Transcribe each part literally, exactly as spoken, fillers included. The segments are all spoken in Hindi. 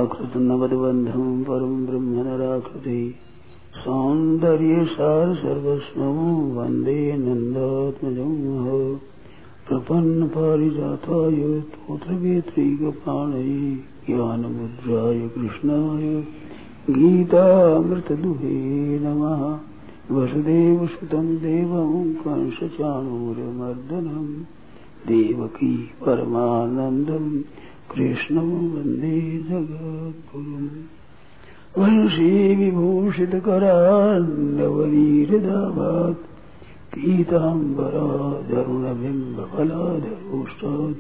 प्राकृत नवदबंधम परम ब्रह्म नराकृति सौंदर्य सार सर्वस्वं वंदे नंदात्मजं प्रपन्न पारिजाताय तोत्रवेत्रैकपाणये ज्ञानमुद्राय कृष्णाय गीतामृतदुहे नमः। वसुदेवसुतं देवं कंसचाणूरमर्दनं देवकी परमानन्दं कृष्णं वन्दे जगद्गुरुम्। वंशी विभूषितकरान्नवनीरदाभात् पीताम्बराधरुणबिम्बफलाधरोष्टात्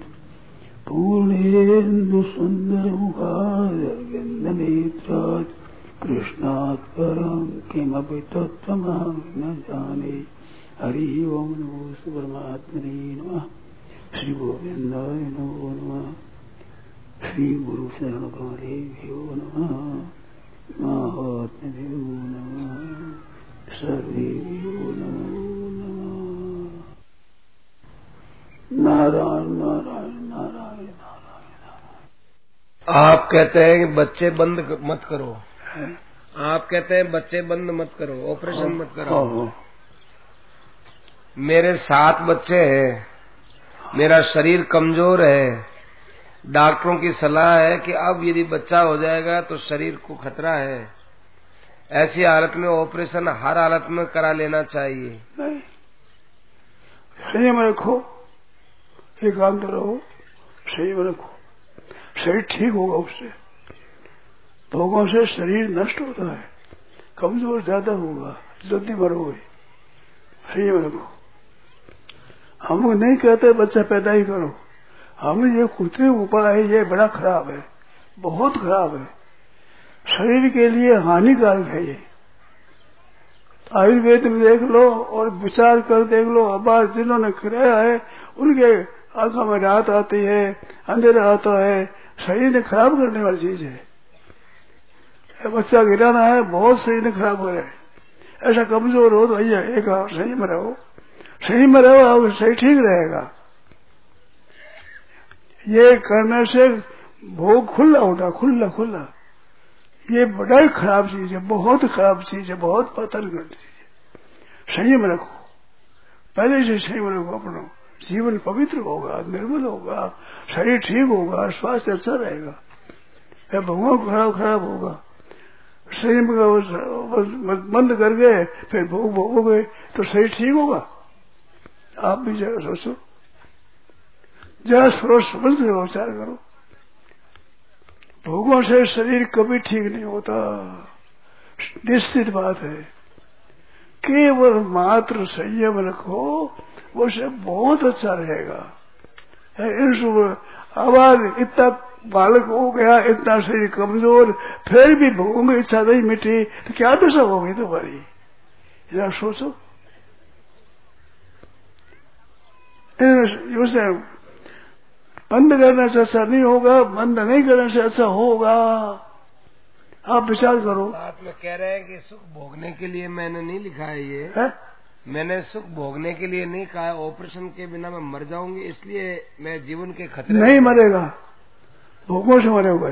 पूर्णेन्दुसुन्दरमुखादरविन्दनेत्रात् कृष्णात् परं किमपि तत्त्वमहं न जाने। हरि ओं नमो परमात्मने नमः। श्री गोविन्दाय नमो नमः। श्री गुरु शरण कमलेभ्यो नमः। महात्म्यो नमः। सर्वेभ्यो नमो नमः। नारायण नारायण नारायण नारायण। आप कहते हैं कि बच्चे बंद मत करो, आप कहते हैं बच्चे बंद मत करो, ऑपरेशन मत करो। मेरे सात बच्चे हैं, मेरा शरीर कमजोर है, डॉक्टरों की सलाह है कि अब यदि बच्चा हो जाएगा तो शरीर को खतरा है, ऐसी हालत में ऑपरेशन हर हालत में करा लेना चाहिए। नहीं, संयम रखो, एकांत रहो, संयम रखो, शरीर ठीक होगा। उससे भोगों से शरीर नष्ट होता है, कमजोर ज्यादा होगा, जल्दी मरोगे। संयम रखो। हम नहीं कहते बच्चा पैदा ही करो, हम ये कृत्रिम उपाय है, ये बड़ा खराब है, बहुत खराब है, शरीर के लिए हानिकारक है। ये आयुर्वेद में देख लो और विचार कर देख लो, अब जिन्होंने कराया है उनके आंखों में रात आती है, अंधेरा आता है, शरीर ने खराब करने वाली चीज है। बच्चा गिराना है, बहुत शरीर ने खराब करे। ऐसा कमजोर हो तो भैया एक सही में रहो, सही में रहो, सही ठीक रहेगा। ये करने से भोग खुला होगा, खुला खुला। ये बड़ा ही खराब चीज है, बहुत खराब चीज है, बहुत पतन करती चीज है। संयम रखो, पहले से संयम रखो। अपना जीवन पवित्र होगा, निर्मल होगा, शरीर ठीक होगा, स्वास्थ्य अच्छा रहेगा। भगवान खराब खराब होगा। संयम का बंद करके फिर भोग भोगोगे तो शरीर ठीक होगा। आप भी जरा सोचो, जरा सोच समझ के विचार करो। भोगों से शरीर कभी ठीक नहीं होता, निश्चित बात है। केवल मात्र संयम रखो, वो से बहुत अच्छा रहेगा। आवाज इतना बालक हो गया, इतना शरीर कमजोर, फिर भी भोगों की इच्छा नहीं मिटी तो क्या दशा होगी तुम्हारी, जरा सोचो। उसे बंद करने से अच्छा नहीं होगा, बंद नहीं करने से अच्छा होगा। आप विचार करो। साथ में कह रहे हैं कि सुख भोगने के लिए मैंने नहीं लिखा है ये है? मैंने सुख भोगने के लिए नहीं कहा, ऑपरेशन के बिना मैं मर जाऊंगी, इसलिए मैं जीवन के खतरे नहीं मरेगा, भोगों से मरेगा,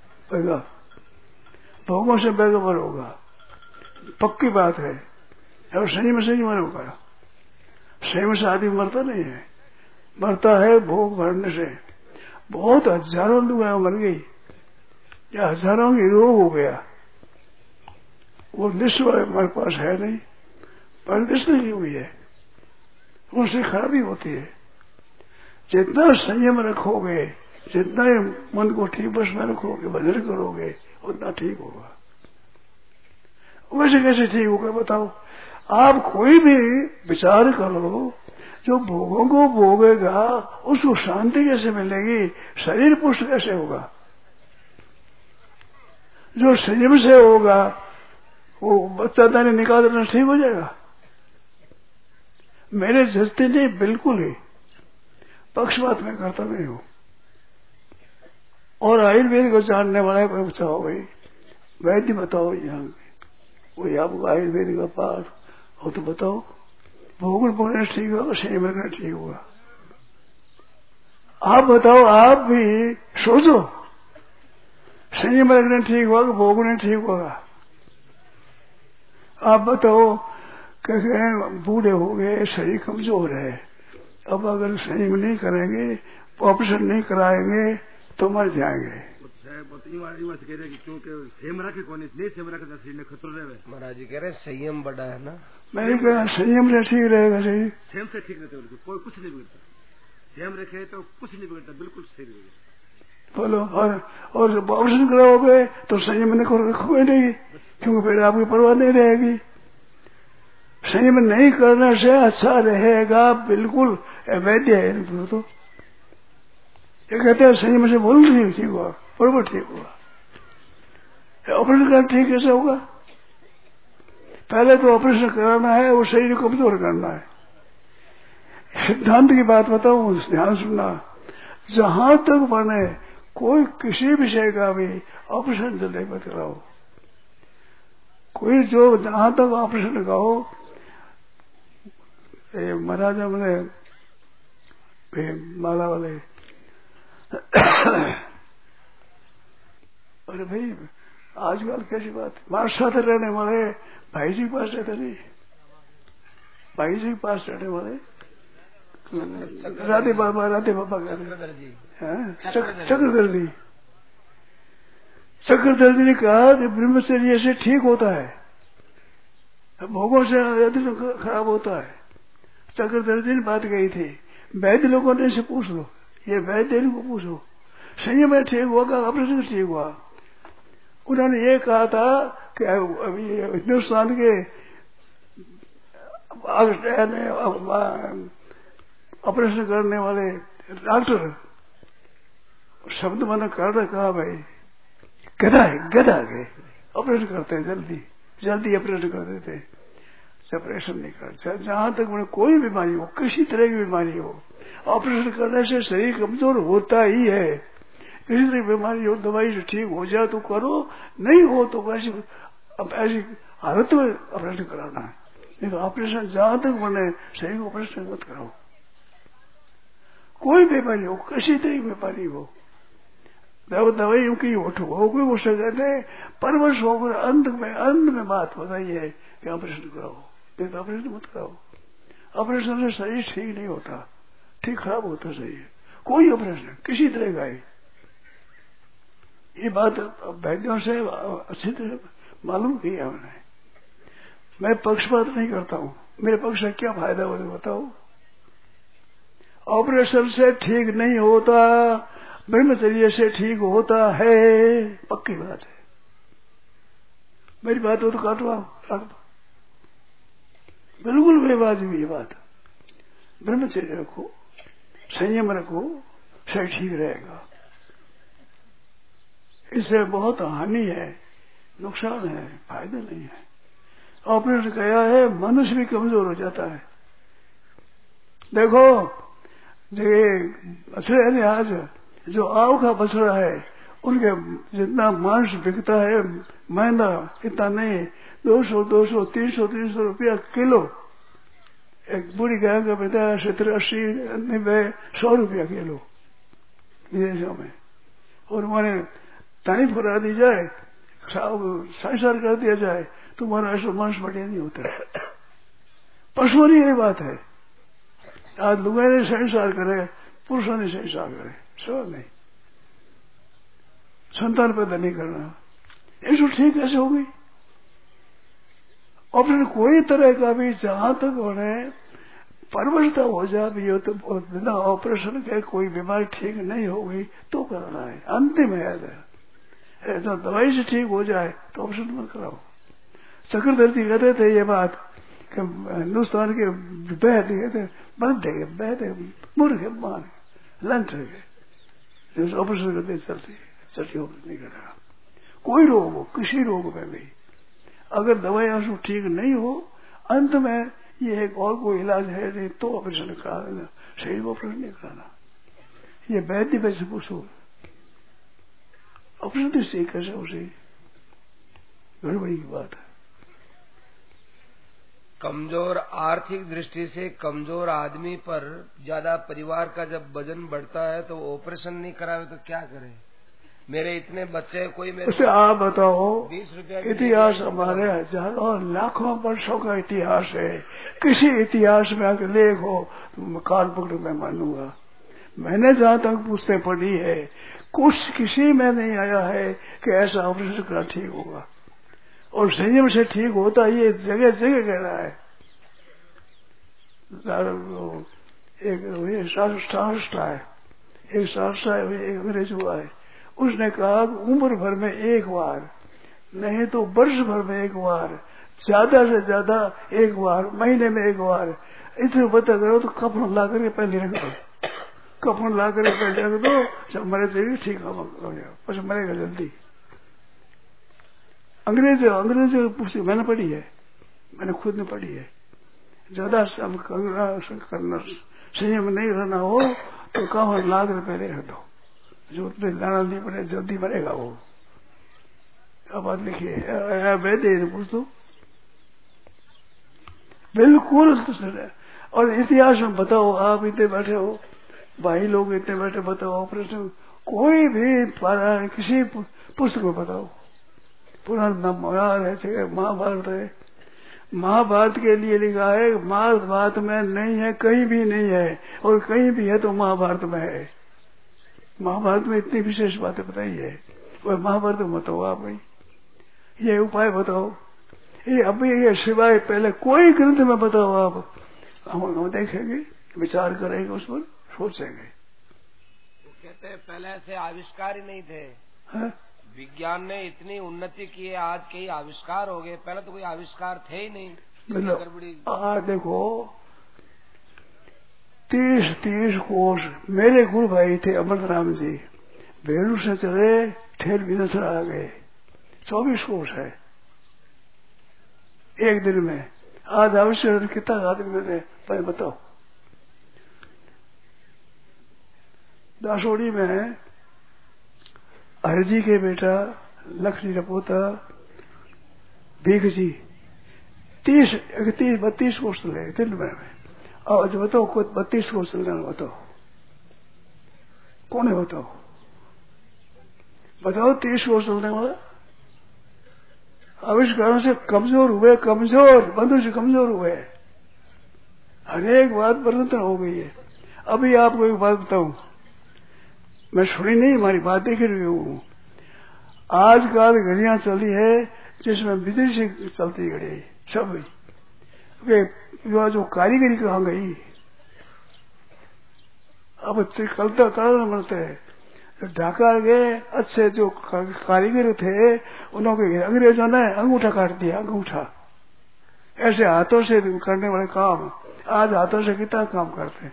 भोगों से बेगबर होगा, पक्की बात है। और सही में सही मरेगा, सही में से आदमी मरता नहीं है, मरता है भोग भरने से। बहुत हजारों लोग मर गई या हजारों की रोग हो गया, वो लिस्ट हमारे पास है नहीं, पर लिस्ट नहीं हुई है, उनसे खराबी होती है। जितना संयम रखोगे, जितना मन को ठीक बस में रखोगे, भजन करोगे, उतना ठीक होगा। वैसे कैसे ठीक होगा बताओ? आप कोई भी विचार करो, जो भोगों को भोगेगा उसको शांति कैसे मिलेगी, शरीर पुष्ट कैसे होगा? जो संयम से होगा वो बच्चा दाने निकाल देना ठीक हो जाएगा। मेरे जस्ती नहीं, बिल्कुल ही पक्षपात में करता नहीं हूं। और आयुर्वेद को जानने वाला कोई बताओ भाई, वैद्य बताओ, यहाँ कोई आपको आयुर्वेद का पाठ हो तो बताओ। भोगन बोलना ठीक होगा, संयम रखना ठीक होगा। आप बताओ, आप भी सोचो, संयम रखना ठीक होगा, भोगना ठीक होगा। आप बताओ, कैसे बूढ़े हो गए, शरीर कमजोर है, अब अगर संयम नहीं करेंगे, ऑपरेशन नहीं कराएंगे तो मर जाएंगे। महाराज जी कह रहे संयम बड़ा है ना। मैंने कहा संयम से ठीक रहेगा। सही संयम से ठीक रहते हो, कोई कुछ नहीं बिगड़ता। संयम रखे तो कुछ नहीं बिगड़ता, बिल्कुल सही रहेगा। बोलो, और और ऑपरेशन कराओगे तो संयम नहीं रखोगे नहीं, क्योंकि फिर आपकी परवाह नहीं रहेगी। संयम नहीं करने से अच्छा रहेगा, बिल्कुल अवैध है। तो ये कहते हैं संयम से बोल नहीं ठीक हुआ, बराबर ठीक हुआ। ऑपरेशन करना ठीक कैसे होगा? पहले तो ऑपरेशन कराना है, वो शरीर को कमजोर करना है। सिद्धांत की बात बताऊं, ध्यान सुनना। जहां तक बने कोई किसी विषय का भी ऑपरेशन जल्दी मत कराओ। कोई जो जहां तक ऑपरेशन लगाओ, महाराज हमने माला वाले अरे भाई आजकल कैसी बात, हमारे साथ रहने वाले भाई जी के पास रहते नहीं, भाई जी के पास रहने वाले राधे बाबा, राधे बाबा चक्रधरजी चक्रधरजी ने कहा कि ब्रह्मचर्य से ठीक होता है, भोगों से यदि खराब होता है। चक्रधरजी ने बात कही थी, वैद्य लोगों ने से पूछ लो, ये वैद्य को पूछो संयम में ठीक होगा, ऑपरेशन ठीक हुआ। उन्होंने ये कहा था कि हिंदुस्तान के ऑपरेशन करने वाले डॉक्टर शब्द मैंने कर कहा, भाई गधा है, गधा के ऑपरेशन करते हैं, जल्दी जल्दी ऑपरेशन कर देते, ऑपरेशन नहीं करते। जहां तक मैंने कोई बीमारी हो, किसी तरह की बीमारी हो, ऑपरेशन करने से शरीर कमजोर होता ही है। किसी तरह की बीमारी हो, दवाई से ठीक हो जाए तो करो, नहीं हो तो वैसे अब ऐसी हालत में ऑपरेशन कराना है। नहीं तो ऑपरेशन जहां तक बने शरीर को ऑपरेशन मत कराओ। कोई बीमारी हो, किसी तरह की बीमारी हो, दवाइयों की उठ हो कोई हो सकते परवश होकर अंत में अंत में बात बताई है कि ऑपरेशन कराओ, नहीं तो ऑपरेशन मत कराओ। ऑपरेशन से शरीर ठीक नहीं होता, ठीक खराब होता शरीर, कोई ऑपरेशन किसी तरह का है। ये बात वैद्यों से अच्छी तरह मालूम की है हमने। मैं पक्षपात नहीं करता हूँ, मेरे पक्ष से क्या फायदा हो बताओ। ऑपरेशन से ठीक नहीं होता, ब्रह्मचर्य से ठीक होता है, पक्की बात है। मेरी बात हो तो काटो, काट दो, बिल्कुल बेवाजिबी ये बात। ब्रह्मचर्य रखो, संयम रखो, से ठीक रहेगा। इससे बहुत हानि है, नुकसान है, फायदा नहीं है। ऑपरेशन किया है, मनुष्य भी कमजोर हो जाता है। देखो ये आज जो आव का बछड़ा है, उनके जितना मांस बिकता है मैदा इतना नहीं, दो सौ दो सौ तीन सौ तीन सौ रुपया किलो। एक बूढ़ी गाय का बिकता है सत्तर अस्सी नब्बे सौ रुपया किलो विदेशों में। और उन्होंने तारीफ करा दी जाए, संसार कर दिया जाए, तुम्हारा ऐसा मांस बढ़िया नहीं होता है। पशुओं की बात है, आज लोगों ने संसार करे, पुरुषों ने संसार करे, सब नहीं। संतान पैदा नहीं करना, ये सब ठीक कैसे हो गई? ऑपरेशन कोई तरह का भी जहां तक उन्हें परवशता हो जाए भी हो, तो बिना ऑपरेशन के कोई बीमारी ठीक नहीं होगी तो कराना है, अंतिम है। ऐसा दवाई से ठीक हो जाए तो ऑपरेशन मत कराओ। चक्रधरजी कहते थे ये बात कि हिंदुस्तान के बैद कहते बंद है, बैद है, मूर्ख है, मान लंच है, ऑपरेशन करते चलती चलती ऑपरेशन नहीं करेगा। कोई रोग हो, किसी रोग में भी अगर दवाई से ठीक नहीं हो, अंत में ये एक और कोई इलाज है नहीं तो ऑपरेशन करा देना, शरीर को ऑपरेशन नहीं कराना। ये वैद्य वैसे पूछो, ऑपरेशन तो सही कैसे हो, सही गड़बड़ी की बात है। कमजोर आर्थिक दृष्टि से कमजोर आदमी पर ज्यादा परिवार का जब वजन बढ़ता है तो ऑपरेशन नहीं करावे तो क्या करे? मेरे इतने बच्चे, कोई मेरे उसे आप बताओ, बीस रुपया इतिहास हमारे हजारों लाखों वर्षों का इतिहास है। किसी इतिहास में आके लेखो तो कान पकड़ मैं मानूंगा। मैंने जहां तक पुस्तकें पढ़ी है, कुछ किसी में नहीं आया है कि ऐसा ऑपरेशन करना ठीक होगा और संयम से ठीक होता। ये जगह जगह कह रहा है। एक शास्त्र है, एक शास्त्र है, एक अंग्रेज हुआ है, उसने कहा उम्र भर में एक बार, नहीं तो वर्ष भर में एक बार, ज्यादा से ज्यादा एक बार, महीने में एक बार, इतने पता करो तो कफन ला करके पहले रख दो, कफन ला करके पहले रख दो, जब मरे तो ठीक हो जाएगा, बस मरेगा जल्दी। अंग्रेज अंग्रेज पुस्तक मैंने पढ़ी है, मैंने खुद ने पढ़ी है। ज्यादा सब करना, संयम नहीं रहना हो तो कफन ला कर पहले रख दो, जो उतने लाना नहीं पड़े, जल्दी मरेगा वो। क्या बात लिखी है, वैद्य पूछ दो, बिल्कुल। और इतिहास में बताओ, आप इतने बैठे हो, भाई लोग इतने बैठे, बताओ ऑपरेशन कोई भी पारा किसी पुस्तक में बताओ, पुराना महाभारत है, महाभारत के लिए लिखा है, महाभारत में नहीं है, कहीं भी नहीं है, और कहीं भी है तो महाभारत में है। महाभारत में इतनी विशेष बातें बताई है, वह महाभारत में बताओ आप भाई, ये उपाय बताओ, ये अभी ये सिवाय पहले कोई ग्रंथ में बताओ आप, हम, हम देखेंगे, विचार करेंगे, उस पर सोचेंगे। तो कहते हैं पहले ऐसे आविष्कार ही नहीं थे, है? विज्ञान ने इतनी उन्नति की है, आज कई आविष्कार हो गए, पहले तो कोई आविष्कार थे ही नहीं। मतलब आज देखो तीस तीस कोष, मेरे गुरु भाई थे अमर राम जी, बेलू से चले ठेल बिनसर आ गए, चौबीस कोष है एक दिन में। आज आवश्यक कितना आदमी में पहले बताओ। दासोड़ी में है हरजी के बेटा लक्ष्मी का पोता भीख जी, तीस इकतीस बत्तीस कोर्स चले दिन में। और जो बताओ कोई बत्तीस कोर्स चल रहा, बताओ कौन है, बताओ बताओ तीस कोर्स चलने वाला। आविष्कारों से कमजोर हुए, कमजोर बंधु से कमजोर हुए, हरेक बात परिवर्तन हो गई है। अभी आपको एक बात बताऊं, मैं सुनी नहीं, हमारी बात देख रही हूँ। आजकल घड़ियां चली है जिसमें विदेशी चलती घड़ी सब, जो कारीगरी कहाँ गई, अब कल तक करना मिलते है। ढाका गए अच्छे जो कारीगर थे, उन्होंने अंग्रेजों ने अंगूठा काट दिया, अंगूठा। ऐसे हाथों से करने वाले काम आज हाथों से कितना काम करते हैं।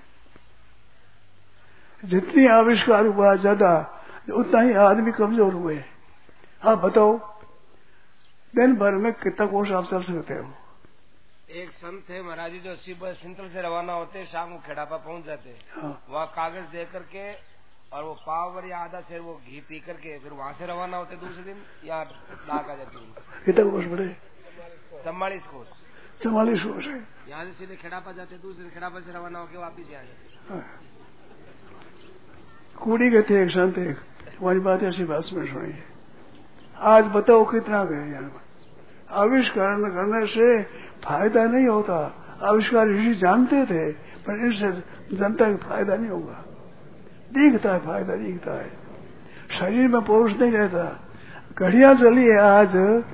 जितनी आविष्कार हुआ ज्यादा, उतना ही आदमी कमजोर हुए। हाँ बताओ, दिन भर में कितना कोर्स आप चल सकते हो। एक संत थे महाराज जी, जो सुबह सिंतल से रवाना होते, शाम को खेड़ापा पहुंच जाते। हाँ। वहाँ कागज दे करके और वो पाव या आधा से वो घी पी करके फिर वहाँ से रवाना होते, दूसरे दिन यहाँ डाक आ जाती है। कितना कोर्स बड़े? चौवालीस कोर्स। चौवालीस कोर्स है। यहाँ से सीधे खेड़ापा जाते, दूसरे दिन खेड़ापा से रवाना होकर वापिस आ जाते। कूड़ी के थे एक संत, एक तुम्हारी बात ऐसी बात में सुनी। आज बताओ कितना गए यहाँ। आविष्कार करने से फायदा नहीं होता, आविष्कार ऋषि जानते थे, पर इससे जनता को फायदा नहीं होगा। दिखता है फायदा, दिखता है, शरीर में पौरुष नहीं रहता। घड़ियां चली है आज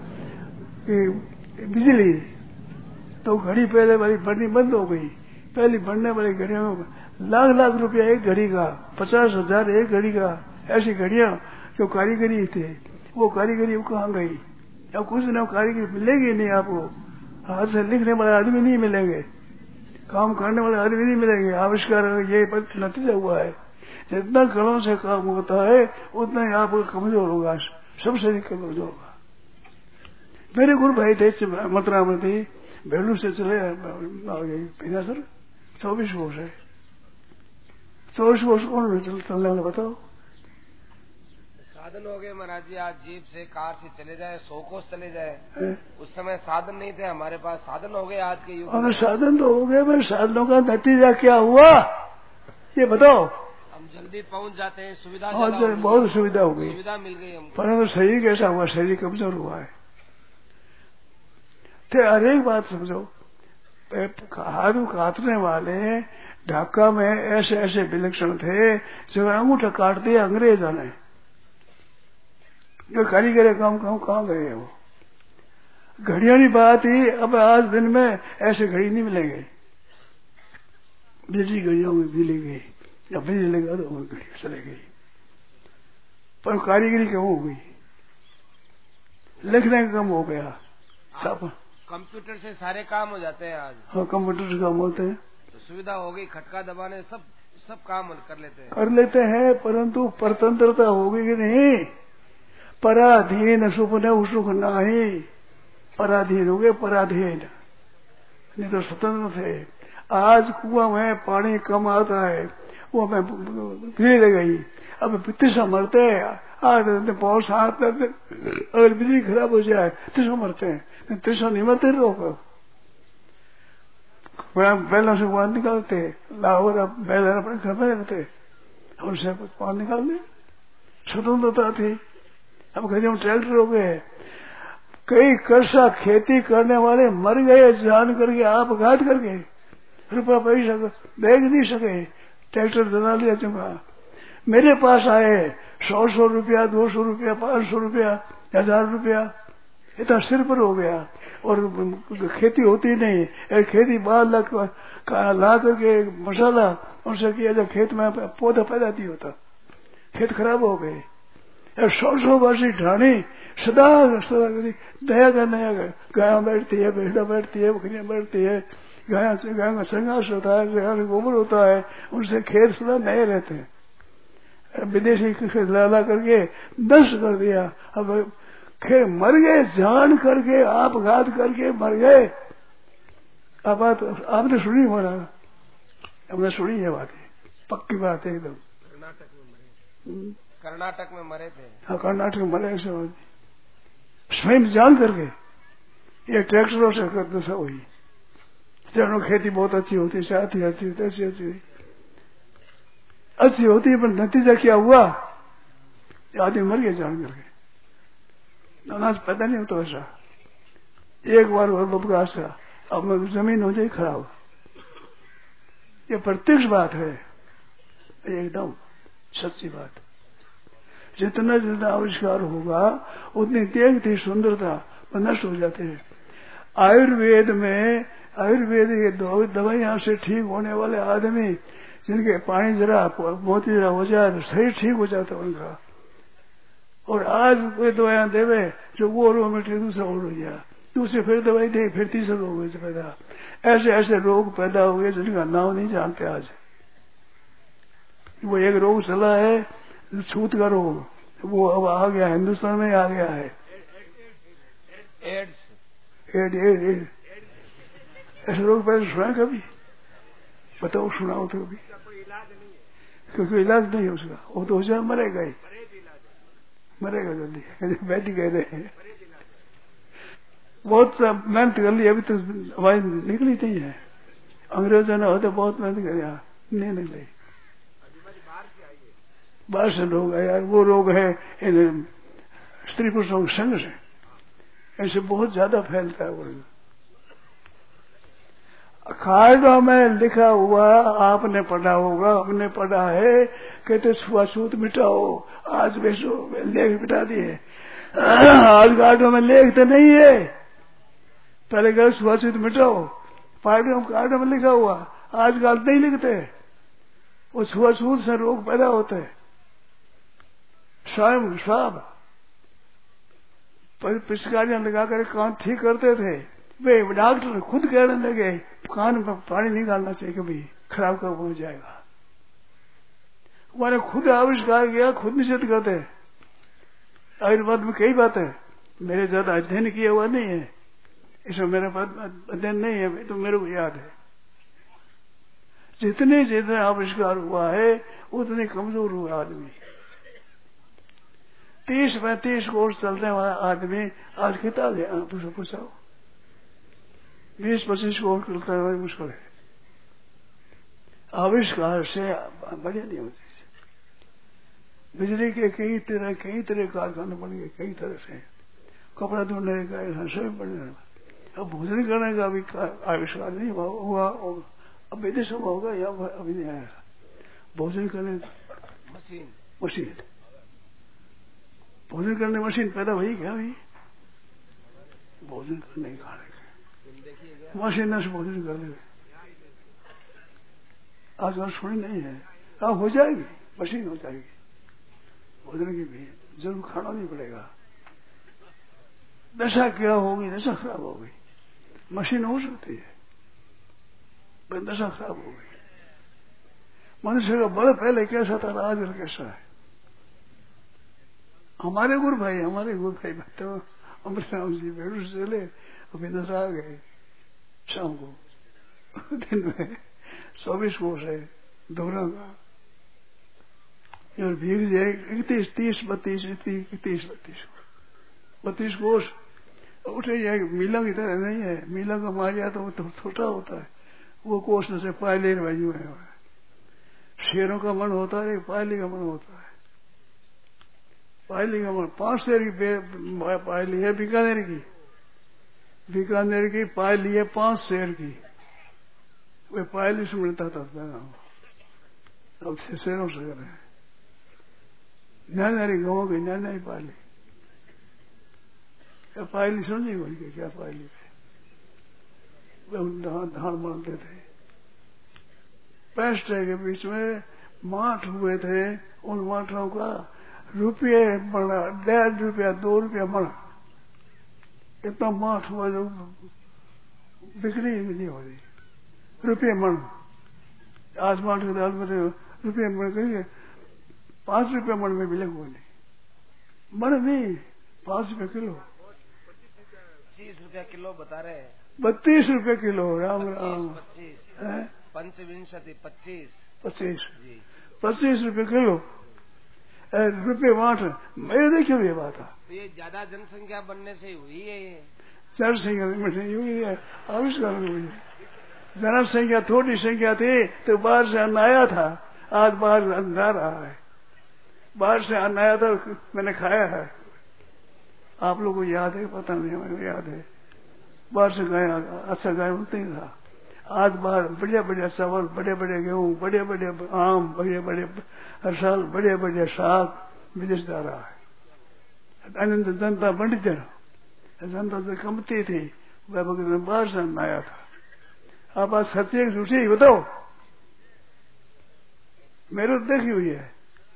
कि बिजली, तो घड़ी पहले वाली बढ़नी बंद हो गई। पहली बढ़ने वाली घड़ियों में लाख लाख रुपया एक घड़ी का, पचास हजार एक घड़ी का। ऐसी घड़ियां जो कारीगरी थे, वो कारीगरी कहाँ गई? अब कुछ न कारीगरी मिलेगी नहीं आपको। हाथ से लिखने वाले आदमी नहीं मिलेंगे, काम करने वाले आदमी नहीं मिलेंगे। आविष्कार ये नतीजा हुआ है, जितना कड़ों से काम होता है उतना ही आपको कमजोर होगा, सब शरीर कमजोर होगा। मेरे गुरु भाई थे मथुरा में थी, बेलू से चले बिना सर चौबीस वर्ष है। चौबीस वर्ष कौन चलने वाले बताओ? साधन हो गए महाराज जी, आज जीप से कार से चले जाए, सौ कोस चले जाए। उस समय साधन नहीं थे, हमारे पास साधन हो गए आज के युग में। साधन तो हो गए, पर साधनों का नतीजा क्या हुआ ये बताओ। हम जल्दी पहुंच जाते हैं, सुविधा और जो बहुत सुविधा हो गई, सुविधा मिल गई हमको। परंतु शरीर कैसा हुआ, शरीर कमजोर हुआ है। तो हर एक बात समझो, हाथ काटने वाले ढाका में ऐसे ऐसे विलक्षण थे जो अंगूठा काट दिया अंग्रेजों ने। जो कारीगर काम काम कहाँ गए वो। घड़ियों की बात ही, अब आज दिन में ऐसे घड़ी नहीं मिलेंगे, बिजली घड़ियों में बिजली गई, या बिजली लगा तो घड़ी चले गई, पर कारीगरी कम हो गई, लिखने का कम हो गया सब। कंप्यूटर से सारे काम हो जाते हैं आज। हाँ, कंप्यूटर से काम होते हैं, तो सुविधा हो गई, खटका दबाने सब सब काम कर लेते हैं कर लेते हैं, परंतु परतंत्रता होगी कि नहीं। पराधीन सुख न सुख नाही, पराधीन हो गए, पराधीन नहीं तो स्वतंत्र थे। आज कुआं में पानी कम आता है, वो हमें बिजली गई, अब तीसरा मरते हैं। आज बहुत साथ अगर बिजली खराब हो जाए तीसरा मरते हैं, तीसरा नहीं मरते लोग। बैलों से पानी निकालते, लाहौर अब बैल अपने घर में रहते, उनसे पानी निकाल दे, स्वतंत्रता थी। अब कहीं ट्रैक्टर हो गए, कई कर्षा खेती करने वाले मर गए जान करके, आप घात करके, रुपया पैसा देख नहीं सके, ट्रैक्टर दला लिया चुका। मेरे पास आए सौ सौ रुपया, दो सौ रुपया, पांच सौ रुपया, हजार रुपया, इतना सिर पर हो गया, और खेती होती नहीं। खेती बाहर ला करके मसाला उनसे किया जाए, खेत में पौधा पैदा नहीं होता, खेत खराब हो गए। सौ सौ वर्षी ढाणी सदा सदा दया का नया गाय बैठती है, भेड़ा बैठती है, बकरियां बैठती है, गाय से गाय का संघर्ष होता है, गाय का गोबर होता है, उनसे खेत सदा नए रहते हैं। विदेशी ला ला करके नष्ट कर दिया। अब खे मर गए जान करके, आप घात करके मर गए। अब बात आपने सुनी होना, हमने सुनी है बात, पक्की बात है एकदम। कर्नाटक में मरे, कर्नाटक में मरे थे। हाँ, कर्नाटक में मरे ऐसे स्वयं जान करके, ये ट्रैक्टरों से करते सब हुई। चलो खेती बहुत अच्छी होती, साथी अच्छी होती, अच्छी अच्छी अच्छी होती है, पर नतीजा क्या हुआ, आदमी मर गया जान करके। अनाज पैदा नहीं होता वैसा, एक बार वो लपका सा, अब जमीन हो जाए खराब। ये प्रत्यक्ष बात है, एकदम सच्ची बात। जितना जितना आविष्कार होगा उतनी देखती सुंदरता नष्ट हो जाते हैं। आयुर्वेद में आयुर्वेद के दवाइयां से ठीक होने वाले आदमी, जिनके पानी जरा मोती जरा हो जाए तो शरीर ठीक हो जाता है उनका। और आज कोई दवाइयां देवे जो वो रोग में दूसरा और हो गया, दूसरे फिर दवाई दे, फिर तीसरा रोग हो पैदा। ऐसे ऐसे रोग पैदा हो गए जिनका नाम नहीं जानते आज। वो एक रोग चला है छूत का रोग, वो अब आ गया, हिंदुस्तान में आ गया है, एड्स। एड एड एड ऐसे रोग पहले सुना कभी? बताओ, सुनाओ तो कभी। क्योंकि इलाज नहीं है उसका, वो तो हो जाए मरेगा ही, मरेगा जल्दी। बैठी कह रहे हैं बहुत मेहनत कर ली, अभी तो आवाज निकली नहीं है। अंग्रेजों ने होते बहुत मेहनत कर, नहीं निकली। बाहर से रोग है यार, वो रोग है इन स्त्री पुरुषों के संग से, ऐसे बहुत ज्यादा फैलता है वो। अखाड़ों में लिखा हुआ आपने पढ़ा होगा, हमने पढ़ा है, कहते छुआछूत मिटाओ, आज बेचो लेख मिटा दिए। आज कार्डों में लेख तो नहीं है, पहले कह छुआछूत मिटाओ, पार्टियों कार्डों में लिखा हुआ, आज काल नहीं लिखते। वो छुआछूत से रोग पैदा होते हैं। स्वयं स्वाब पिचकारियां लगाकर कान ठीक करते थे, वे डॉक्टर खुद कहने लगे कान में पानी नहीं डालना चाहिए, कभी खराब कब हो जाएगा। हमारे खुद आविष्कार किया, खुद निषेध करते। आयुर्वेद में कई बातें, मेरे ज्यादा अध्ययन किया हुआ नहीं है, इसमें मेरा अध्ययन नहीं है, तो मेरे को याद है। जितने जितने आविष्कार हुआ है उतने कमजोर हुआ आदमी। तीस पैंतीस कोर्स चलने वाला आदमी आज कितना गया, पूछो पूछाओ। बीस पच्चीस कोर्स चलता है मुश्किल है। आविष्कार से बढ़िया नहीं होती। बिजली के कई तरह कई तरह कारखाने बन गए, कई तरह से कपड़ा धोने का सब बने। अब भोजन करने का भी आविष्कार नहीं हुआ, अब विदेशों में होगा या अभी नहीं आया। भोजन करने मशीन मशीन भोजन करने मशीन पैदा हुई क्या? अभी भोजन करने खाने का मशीन से भोजन कर ले। आजकल सुनी नहीं है, अब हो जाएगी, मशीन हो जाएगी भोजन की भी, जरूर खाना नहीं पड़ेगा। दशा क्या होगी? दशा खराब हो गई। मशीन हो सकती है पर दशा खराब हो गई। मनुष्य का बल पहले कैसा था, आजकल कैसा है? हमारे गुरु भाई हमारे गुरु भाई तो अमृतराम जी बेड़ू से चले, अभी नजर आ गए शाम को। दिन में चौबीस कोष है दोनों का, और भीग जाए इकतीस तीस बत्तीस इकतीस बत्तीस बत्तीस कोष उठे जाए। मीला की तरह नहीं है, मीला का मारिया तो वो छोटा होता है, वो कोष से पायले बाजू है। शेरों का मन होता है, पायली का मन होता है। पायली का मन पांच शेर की पायली है बीकानेर की, बीकानेर की पायली है पांच शेर की। वे पायली से मिलता था, अब छह शेरों से रहे। नानारी गाँव की नानारी पायली, क्या पायली समझी बोल के? क्या पायली वे धान मानते थे। पैंसठ के बीच में माठ हुए थे, उन माठों का रुपये बना, डेढ़ रुपया दो रुपया बना, इतना माठ हुआ जो बिक्री नहीं हो रही। रुपये मन आज माठ के दाल में रुपये मन करिए, पांच रुपये मन में मिले हुए नहीं, मन नहीं पांच रुपये किलो, पच्चीस रुपया किलो बता रहे हैं। बत्तीस रुपये किलो, राम राम। पच्चीस पंचविंशति पच्चीस पच्चीस पच्चीस रुपये किलो रुपये बांट। मेरे देखिए ये बात है, तो ये ज्यादा जनसंख्या बनने से हुई है। ये जनसंख्या में हुई है, आविष्कार हुई है। जनसंख्या थोड़ी संख्या थी तो बाहर से अन्न आया था, आज बाहर अन्न जा रहा है। बाहर से अन्न आया था, मैंने खाया है, आप लोगों को याद है पता नहीं, हमें याद है। बाहर से गाय अच्छा गाय मिलता ही था, आज बाहर बढ़िया बढ़िया चावल, बड़े बड़े गेहूं, बड़े बड़े आम, बड़े बड़े हर साल बड़े बड़े साग विदेश जा रहा है। अनंत जनता बढ़ जाए, जनता तो कमती थी, वह भगवान बाहर से अन्न आया था। आप आज सच्चे झूठी बताओ, मेरे तो देखी हुई है।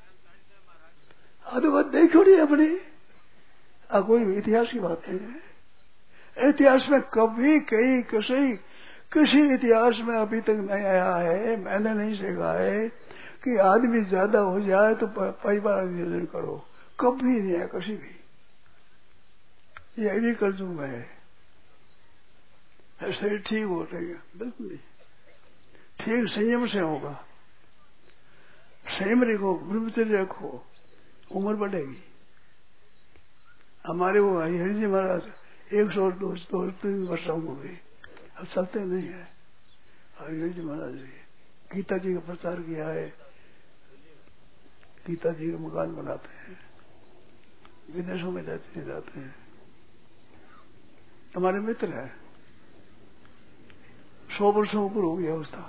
तो बात देखी हुई है अपनी, कोई इतिहास की बात नहीं है। इतिहास में कभी कहीं किसी किसी इतिहास में अभी तक नहीं आया है, मैंने नहीं सीखा है कि आदमी ज्यादा हो जाए तो परिवार नियोजन करो, कभी नहीं है किसी भी। ये भी कर्जू में है, शरीर ठीक हो जाएगा, बिल्कुल नहीं ठीक, संयम से होगा। संयम रखो, ब्रह्मचर्य रखो, उम्र बढ़ेगी। हमारे वो हरि जी महाराज एक सौ दो सौ तीन वर्ष हो गए, अब चलते नहीं है। हरि जी महाराज जी गीता जी का प्रचार किया है, गीता जी का मकान बनाते हैं, विदेशों में जाते जाते हैं। हमारे मित्र है, सौ वर्षों ऊपर हो गया उसका,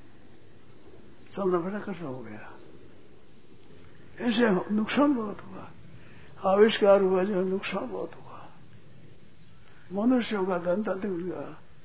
चलना बड़ा कठिन हो गया। ऐसे नुकसान बहुत हुआ, आविष्कार हुआ जो नुकसान बहुत हुआ। मनुष्यों का धंधा दिख गया,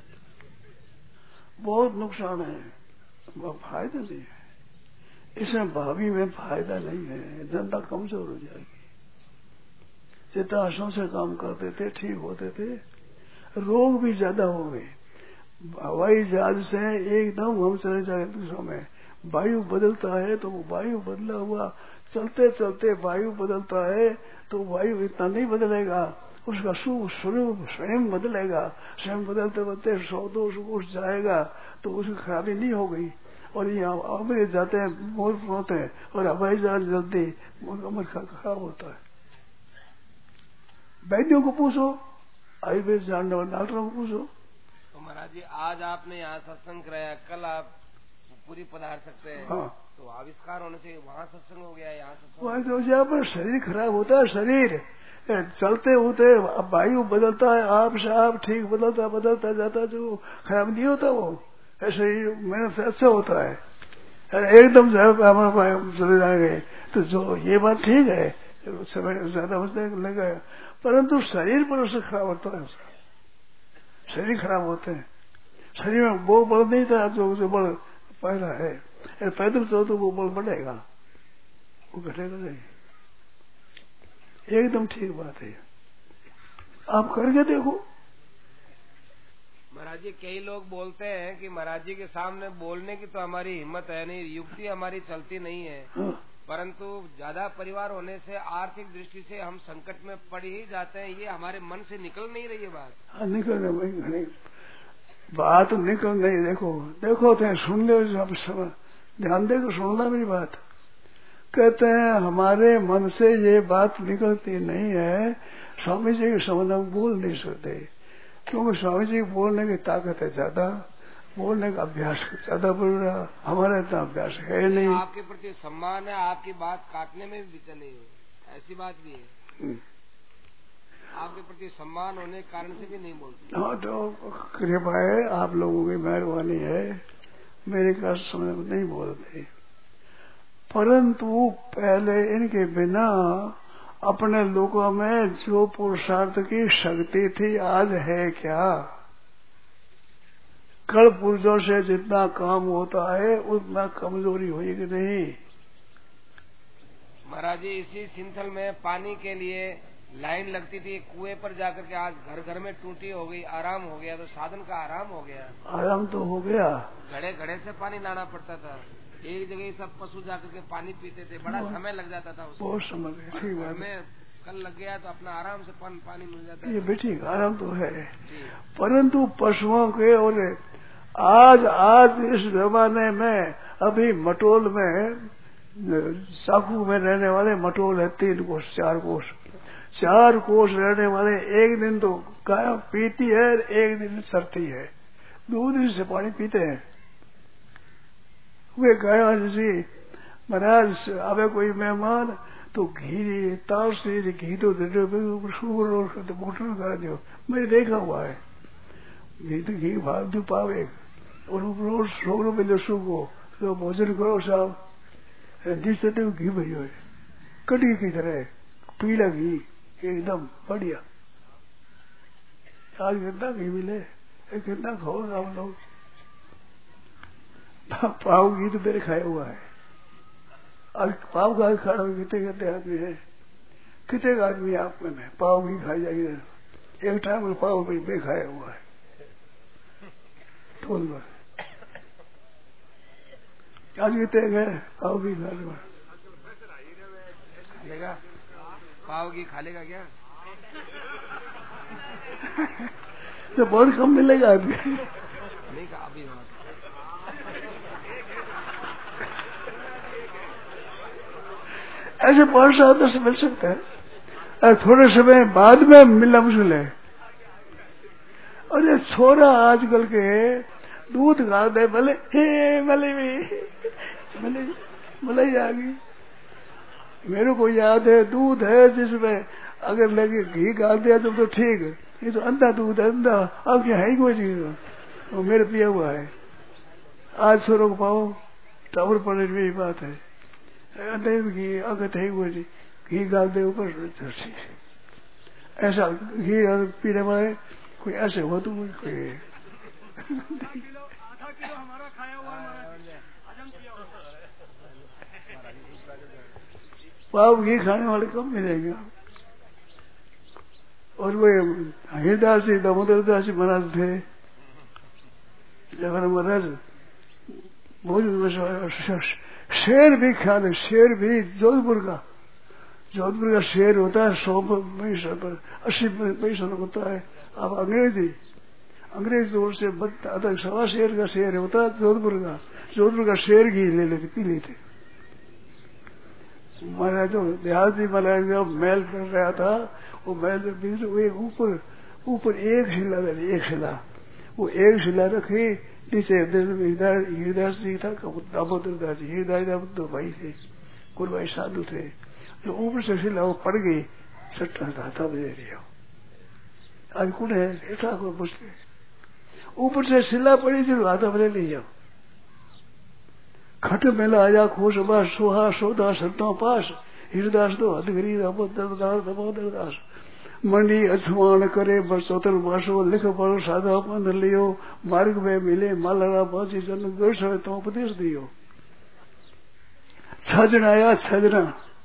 बहुत नुकसान है, फायदा नहीं है। इसमें भावी में फायदा नहीं है, जनता कमजोर हो जाएगी। जितना आशों से काम करते थे ठीक होते थे, रोग भी ज्यादा हो गए। हवाई जहाज से एकदम हम चले जाए दूसरों में, वायु बदलता है तो वायु बदला हुआ, चलते चलते वायु बदलता है तो वायु इतना नहीं बदलेगा, उसका स्वरूप स्वयं बदलेगा। स्वयं बदलते बदलते सौ दो सौ उठ जाएगा तो उसकी खराबी नहीं हो गई। और यहाँ अमृत जाते हैं, मोर होते हैं, और हवाई जहाज जल्दी अमर खराब होता है। वैद्यों को पूछो, आयुर्वेद जानने वाले डॉक्टरों को पूछो। तो महाराज जी आज आपने यहाँ सत्संग कराया, कल आप पूरी पधार सकते हैं। हाँ। तो आविष्कार होने से वहाँ सत्संग हो गया, यहाँ सत्संग। वही तो जहाँ पर शरीर खराब होता है, शरीर चलते होते वायु बदलता है, आप से आप ठीक बदलता बदलता जाता, जो खराब नहीं होता वो शरीर मेहनत से अच्छा होता है। एकदम हमारे चले जाएंगे तो जो ये बात ठीक है, समय ज्यादा होने लगा, परंतु शरीर पर उससे खराब होता है, उसका शरीर खराब होते हैं। शरीर में वो बल नहीं था जो जो बल पहला है, पैदल चलो तो वो बल बढ़ेगा, वो घटेगा नहीं। एकदम ठीक बात है, आप करके देखो। महाराज जी कई लोग बोलते हैं कि महाराज जी के सामने बोलने की तो हमारी हिम्मत है नहीं, युक्ति हमारी चलती नहीं है। हाँ। परंतु ज्यादा परिवार होने से आर्थिक दृष्टि से हम संकट में पड़ ही जाते हैं, ये हमारे मन से निकल नहीं रही है बात। हाँ, निकल नहीं, बात निकल नहीं। देखो देखो तो सुन लो, ध्यान देकर सुनना मेरी बात। कहते हैं हमारे मन से ये बात निकलती नहीं है, स्वामी जी के संबंध में बोल नहीं सकते, क्योंकि स्वामी जी बोलने की ताकत है ज्यादा, बोलने का अभ्यास ज्यादा बढ़ रहा, हमारा इतना अभ्यास है नहीं। आपके प्रति सम्मान है, आपकी बात काटने में भी चले, ऐसी बात भी है, आपके प्रति सम्मान होने के कारण से भी नहीं बोलते। हाँ तो कृपा है, आप लोगों की मेहरबानी है, मेरे का समझ में नहीं बोलते। परंतु पहले इनके बिना अपने लोगों में जो पुरुषार्थ की शक्ति थी, आज है क्या? कल पुरुषों से जितना काम होता है उतना कमजोरी हुई कि नहीं? महाराज जी इसी सिंथल में पानी के लिए लाइन लगती थी, कुएं पर जाकर के आज घर घर में टूटी हो गई, आराम हो गया, तो साधन का आराम हो गया। आराम तो हो गया, घड़े घड़े से पानी लाना पड़ता था, एक जगह सब पशु जाकर के पानी पीते थे, बड़ा समय लग जाता था उसमें। बहुत समय, ठीक है। हमें कल लग गया तो अपना आराम से पान, पानी मिल जाता है। ये भी ठीक, आराम तो है, परंतु पशुओं के और आज आज इस जमाने में अभी मटोल में, साकू में रहने वाले मटोल है तीन कोस चार कोस चार कोस रहने वाले एक दिन तो गाय पीती है, एक दिन सरती है, दो दिन से पानी पीते हैं। वे गाय जैसी महाराज आवे कोई मेहमान तो घी ताश से घी तो दे दो, शुगर तो मोटर कर दो, मैंने देखा हुआ है। घी तो घी भाग दो पावे और रोज सौ रुपये दो सौ को तो भोजन करो साहब, जिससे तो घी भरी हो कटी की तरह पीला घी एकदम बढ़िया। आज कितना घी मिले, कितना खाओ आप लोग, पाव घी तो मेरे खाया हुआ है। आज पाव घी खाना कितने कितने आदमी है, कितने आदमी आप में पाव घी खाई जाएगी, एक टाइम में पाव घी में खाया हुआ है टोल में। आज कितने गए पाव घी खाने में, खालेगा पाव घी खालेगा क्या? तो बहुत कम मिलेगा आदमी, नहीं कहा अभी ऐसे पांच सात दस मिल सकता है, और थोड़े समय बाद में मिलना मुश्किल है। और ये छोरा आजकल के दूध गा दे भले भले भले भले आ गई, मेरे को याद है दूध है जिसमें अगर लगे घी गाल दिया तो, तो ठीक है, ये तो अंधा दूध है, अंधा अब क्या है ही कोई चीज, वो मेरे पिया हुआ है। आज छोरों को पाओ टावर पड़ने में बात है, अंधे घी अगत है कोई चीज, घी गाल दे ऊपर, ऐसा घी पीने वाले कोई ऐसे हो तो कोई हमारा खाया हुआ पाव घी खाने वाले कम मिलेंगे। और वे हरिदासी दामोदर दासी महाराज थे, जब महाराज भोजन शेर भी खा ले, शेर भी जोधपुर का जोधपुर का शेर होता है सौ पैसा पर अस्सी पैसा होता है। अब अंग्रेजी अंग्रेज दौर से बता सवा शेर का शेर होता है जोधपुर का, जोधपुर का शेर घी ले लेते पी लेते। महाराज तो देहाती महाराज जब महल कर रहा था, वो महल में ऊपर ऊपर एक शिला डाली, एक शिला वो एक शिला रखी, नीचे हृदय जी था, दामोदर दास जी हृदय दो भाई थे, कुल भाई साधु थे। जो ऊपर से शिला वो पड़ गई, सट्टा धाता बजे रही हो। आज कौन है ऐसा को पूछते, ऊपर से शिला पड़ी जो हाथा बजे ले जाओ। खट मेला आया खोश बास सोहा सोदा सत्ता पास, हृदास दो हदगरी दामोदर दास दामोदर दास। मंडी अथवान करे बसोतर बासो, लिख पढ़ो साधा पंध लियो, मार्ग में मिले मालरा बाजी जन गोश तो उपदेश दियो। छजन आया छजना,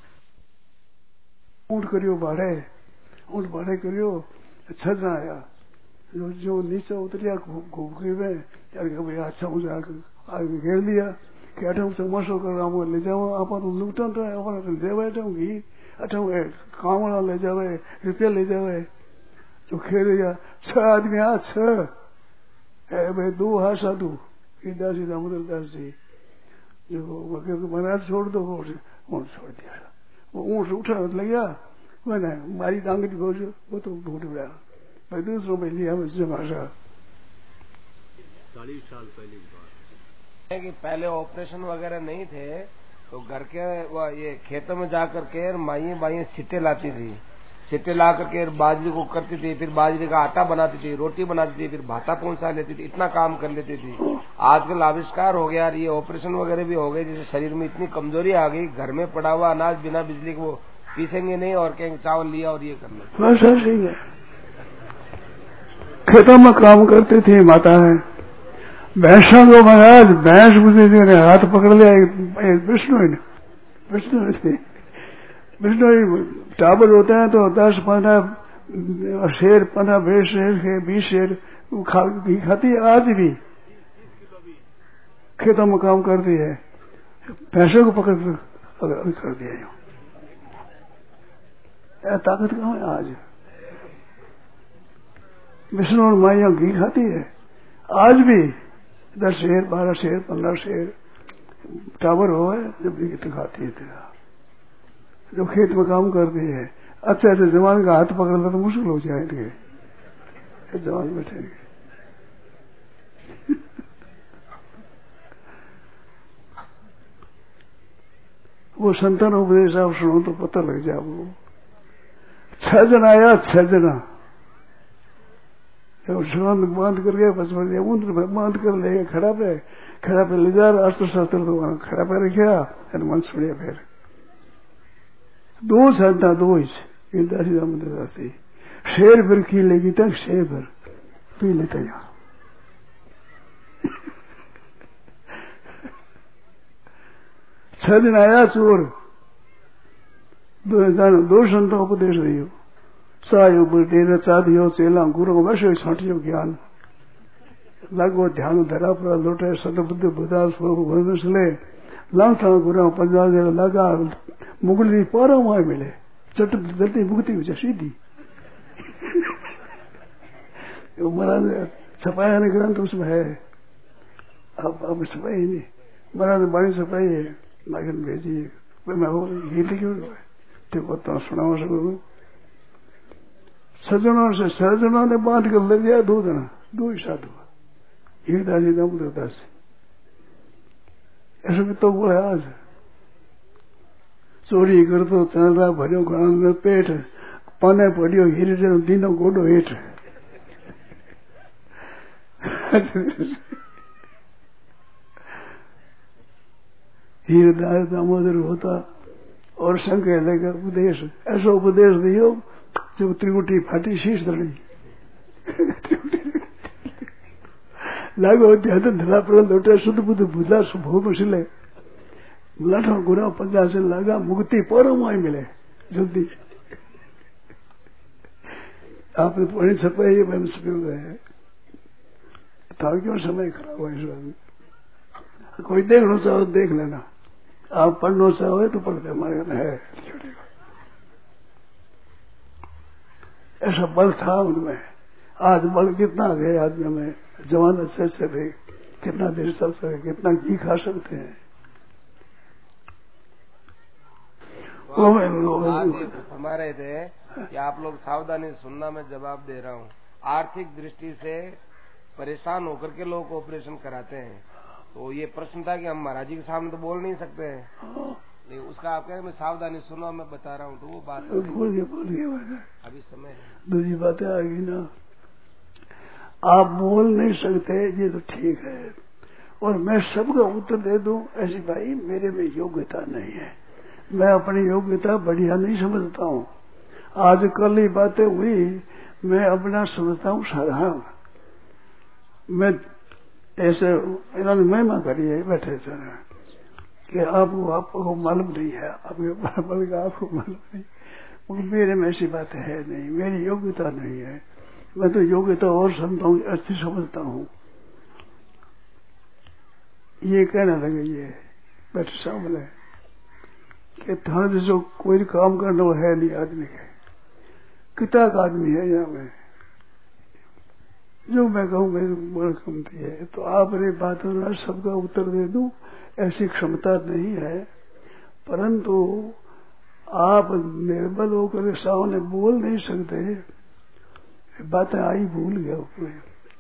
ऊंट करियो भाड़े, ऊंट भाड़े करियो, छजना आया। जो जो नीचे उतरिया घूम के में भाई अच्छा मुझे आगे घेर लिया कि अठम चमाशो कर रहा ले जाओ, आप लूटन तो अपन ले बैठे घी अठम काम वाला ले जावे, रुपया ले जावे। जो खेल गया छह आदमी आ छह भाई दो हा साधु दास जी दामोदर दास जी जो महाराज छोड़ दो, ऊँट छोड़ दिया। वो ऊँट उठा लग गया, मैंने मारी टांग दी वो वो तो ढूंढ गया भाई दूसरों में लिया मुझसे भाषा। चालीस साल पहले की बात है कि पहले ऑपरेशन वगैरह नहीं थे, तो घर के वो ये खेतों में जाकर के माइए माइए सिट्टे लाती थी, सिट्टे ला करके बाजरी को करती थी, फिर बाजरी का आटा बनाती थी, रोटी बनाती थी, फिर भाता पहुंचा लेती थी, इतना काम कर लेती थी। आजकल आविष्कार हो गया, ये ऑपरेशन वगैरह भी हो गए, जैसे शरीर में इतनी कमजोरी आ गई, घर में पड़ा हुआ अनाज बिना बिजली के वो पीसेंगे नहीं और कहेंगे चावल लिया और ये कर लो। खेतों में काम करती थी माता है, भैंसों को महाराज भैंस मुझे ने हाथ पकड़ लिया विष्णु ने, विष्णु ने विष्णु टावर होते हैं तो दस पंद्रह शेर, पंद्रह बीस शेर, बीस शेर खा, घी खाती है। आज भी खेतों में काम करती है, भैंसों को पकड़ कर दिया। ताकत कहाँ है आज? विष्णु और माइया घी खाती है आज भी, दस शेर, बारह शेर, पंद्रह शेर टावर हो है जब भी खाती है तेरा, जो खेत में काम करती है। अच्छे अच्छे जवान का हाथ पकड़ना तो मुश्किल हो जाएंगे, जवान बैठेंगे। वो संतान उपदेश आप सुनो तो पता लग जाए। वो छह जना आया, छह जना सुगंध बांध कर गया, बस ऊंट बांध कर ले खड़ा पे, खड़ा पे ले जा, अस्त्र शस्त्र तो खड़ा पे रखा, हनुमान सुनिया। फिर दो संता दो दासी दामोदर दासी शेर भर की लेगी तक शेर भर पी लेते यहाँ। छह दिन आया चोर, दो दो संतों उपदेश दियो, सायो बुढ़ेर चादियो चेला गुरु वैसे छाटियो ज्ञान लगो ध्यान धरा पर लोटे सदबुद्ध बुधा स्वरूप ले लाठा गुरु पंजाब लगा मुगली पारा वहां मिले चट जल्दी मुक्ति हो जाए सीधी। महाराज छपाया ने ग्रंथ उसमें है, अब अब छपाई नहीं, महाराज बाणी छपाई है, नागन भेजी मैं हो गीत क्यों देखो तो सुनाओ सब। सज्जनों से सज्जनों ने बांध कर ले गया, दो जना दो ही साधु, एक दासी दामोदर दास। ऐसे भी तो वो है आज चोरी कर तो चांदा भरियो घोड़ा पेट पाने पड़ियो हीरे दिनों गोडो हेठ। हीरे दामोदर होता और शंकर लेकर उपदेश, ऐसा उपदेश दियो जो त्रिकुटी फाटी शीश दड़ी लागो ध्यान धला पर लोटे शुद्ध बुद्ध बुझा सुभोग सिले लाठा गुना पंजा से लगा मुक्ति पर मिले जल्दी। आपने पढ़ी छपाई मैंने छपे हुए है, था क्यों समय खराब हुआ इस बात। कोई देखना चाहो देख लेना, आप पढ़ना चाहो तो पढ़ते, हमारे घर है। ऐसा बल था उनमें, आज बल कितना गए आदमी में, जवान अच्छे अच्छे थे, कितना देर चल सके, कितना घी खा सकते हैं। हमारे थे कि आप लोग सावधानी सुनना, मैं जवाब दे रहा हूँ। आर्थिक दृष्टि से परेशान होकर के लोग ऑपरेशन कराते हैं। तो ये प्रश्न था कि हम महाराज जी के सामने तो बोल नहीं सकते हैं, नहीं उसका आप कह रहे मैं सावधानी सुनो, मैं बता रहा हूँ, तो वो बात भूल गए भूल गए अभी समय है। दूसरी बातें आ गई ना, आप बोल नहीं सकते ये तो ठीक है, और मैं सबका उत्तर दे दूं ऐसी भाई मेरे में योग्यता नहीं है, मैं अपनी योग्यता बढ़िया नहीं समझता हूँ। आज कल ही बातें हुई, मैं अपना समझता हूँ साधारण। मैं ऐसे इन्होंने महिमा करी है बैठे थे कि आपको आपको मालूम नहीं है, आपके बल्कि आपको मालूम नहीं, मेरे में ऐसी बात है नहीं, मेरी योग्यता नहीं है, मैं तो योग्यता और समझता हूँ, अच्छी समझता हूँ। ये कहने लगे ये बैठे सामने कि थाने जो कोई काम करना वो है नहीं आदमी के, कितना का आदमी है यहाँ में, जो मैं कहूँ मेरी बड़ी कमती है। तो आपने बात में सबका उत्तर दे दूं ऐसी क्षमता नहीं है, परंतु आप निर्बल होकर सामने बोल नहीं सकते, बातें आई भूल गया पूरे।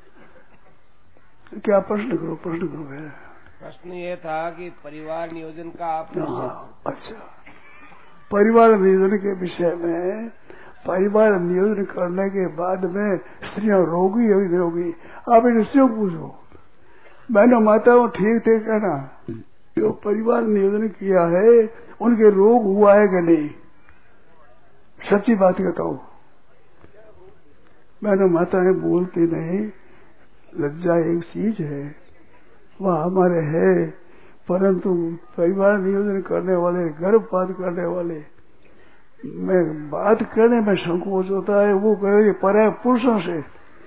क्या प्रश्न करो, प्रश्न करो मेरा। प्रश्न ये था कि परिवार नियोजन का आप। हाँ, अच्छा, परिवार नियोजन के विषय में, परिवार नियोजन करने के बाद में स्त्रियां रोगी या निरोगी, आप इन स्त्रियों पूछो, बहनों माताओं ठीक थे कहना, जो परिवार नियोजन किया है उनके रोग हुआ है कि नहीं, सच्ची बात कहता हूं। बहनों माताएं बोलती नहीं, लज्जा एक चीज है वह हमारे है, परंतु परिवार नियोजन करने वाले, गर्भपात करने वाले, मैं बात करने में संकोच होता है, वो कहे पराये पुरुषों से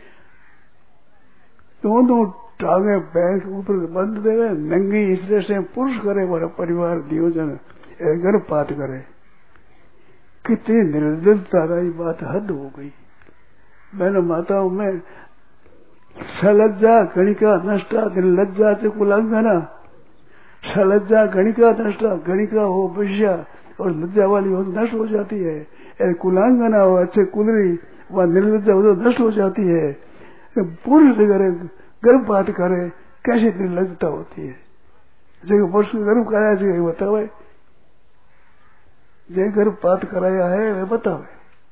दोनों टांगे पैर ऊपर बंद दे रहे, नंगी इस तरह से पुरुष करे वाला परिवार नियोजन, गर्भपात करे, कितनी निर्दयता रही बात, हद हो गई। मैंने माताओं में सलज्जा गणिका नष्टा, निर्लज्जा से कुलांगना, सलज्जा गणिका नष्टा, गणिका हो विषया और लज्जा वाली हो नष्ट हो जाती है, कुलांगना हो अच्छे कुलरी वह निर्लज्जा हो नष्ट हो जाती है। पुरुष करे गर्भपात करे कैसी निर्लज्जता होती है, जो पुरुष गर्भ कराया जी बताओ, जो गर्भपात कराया है वह बताओ,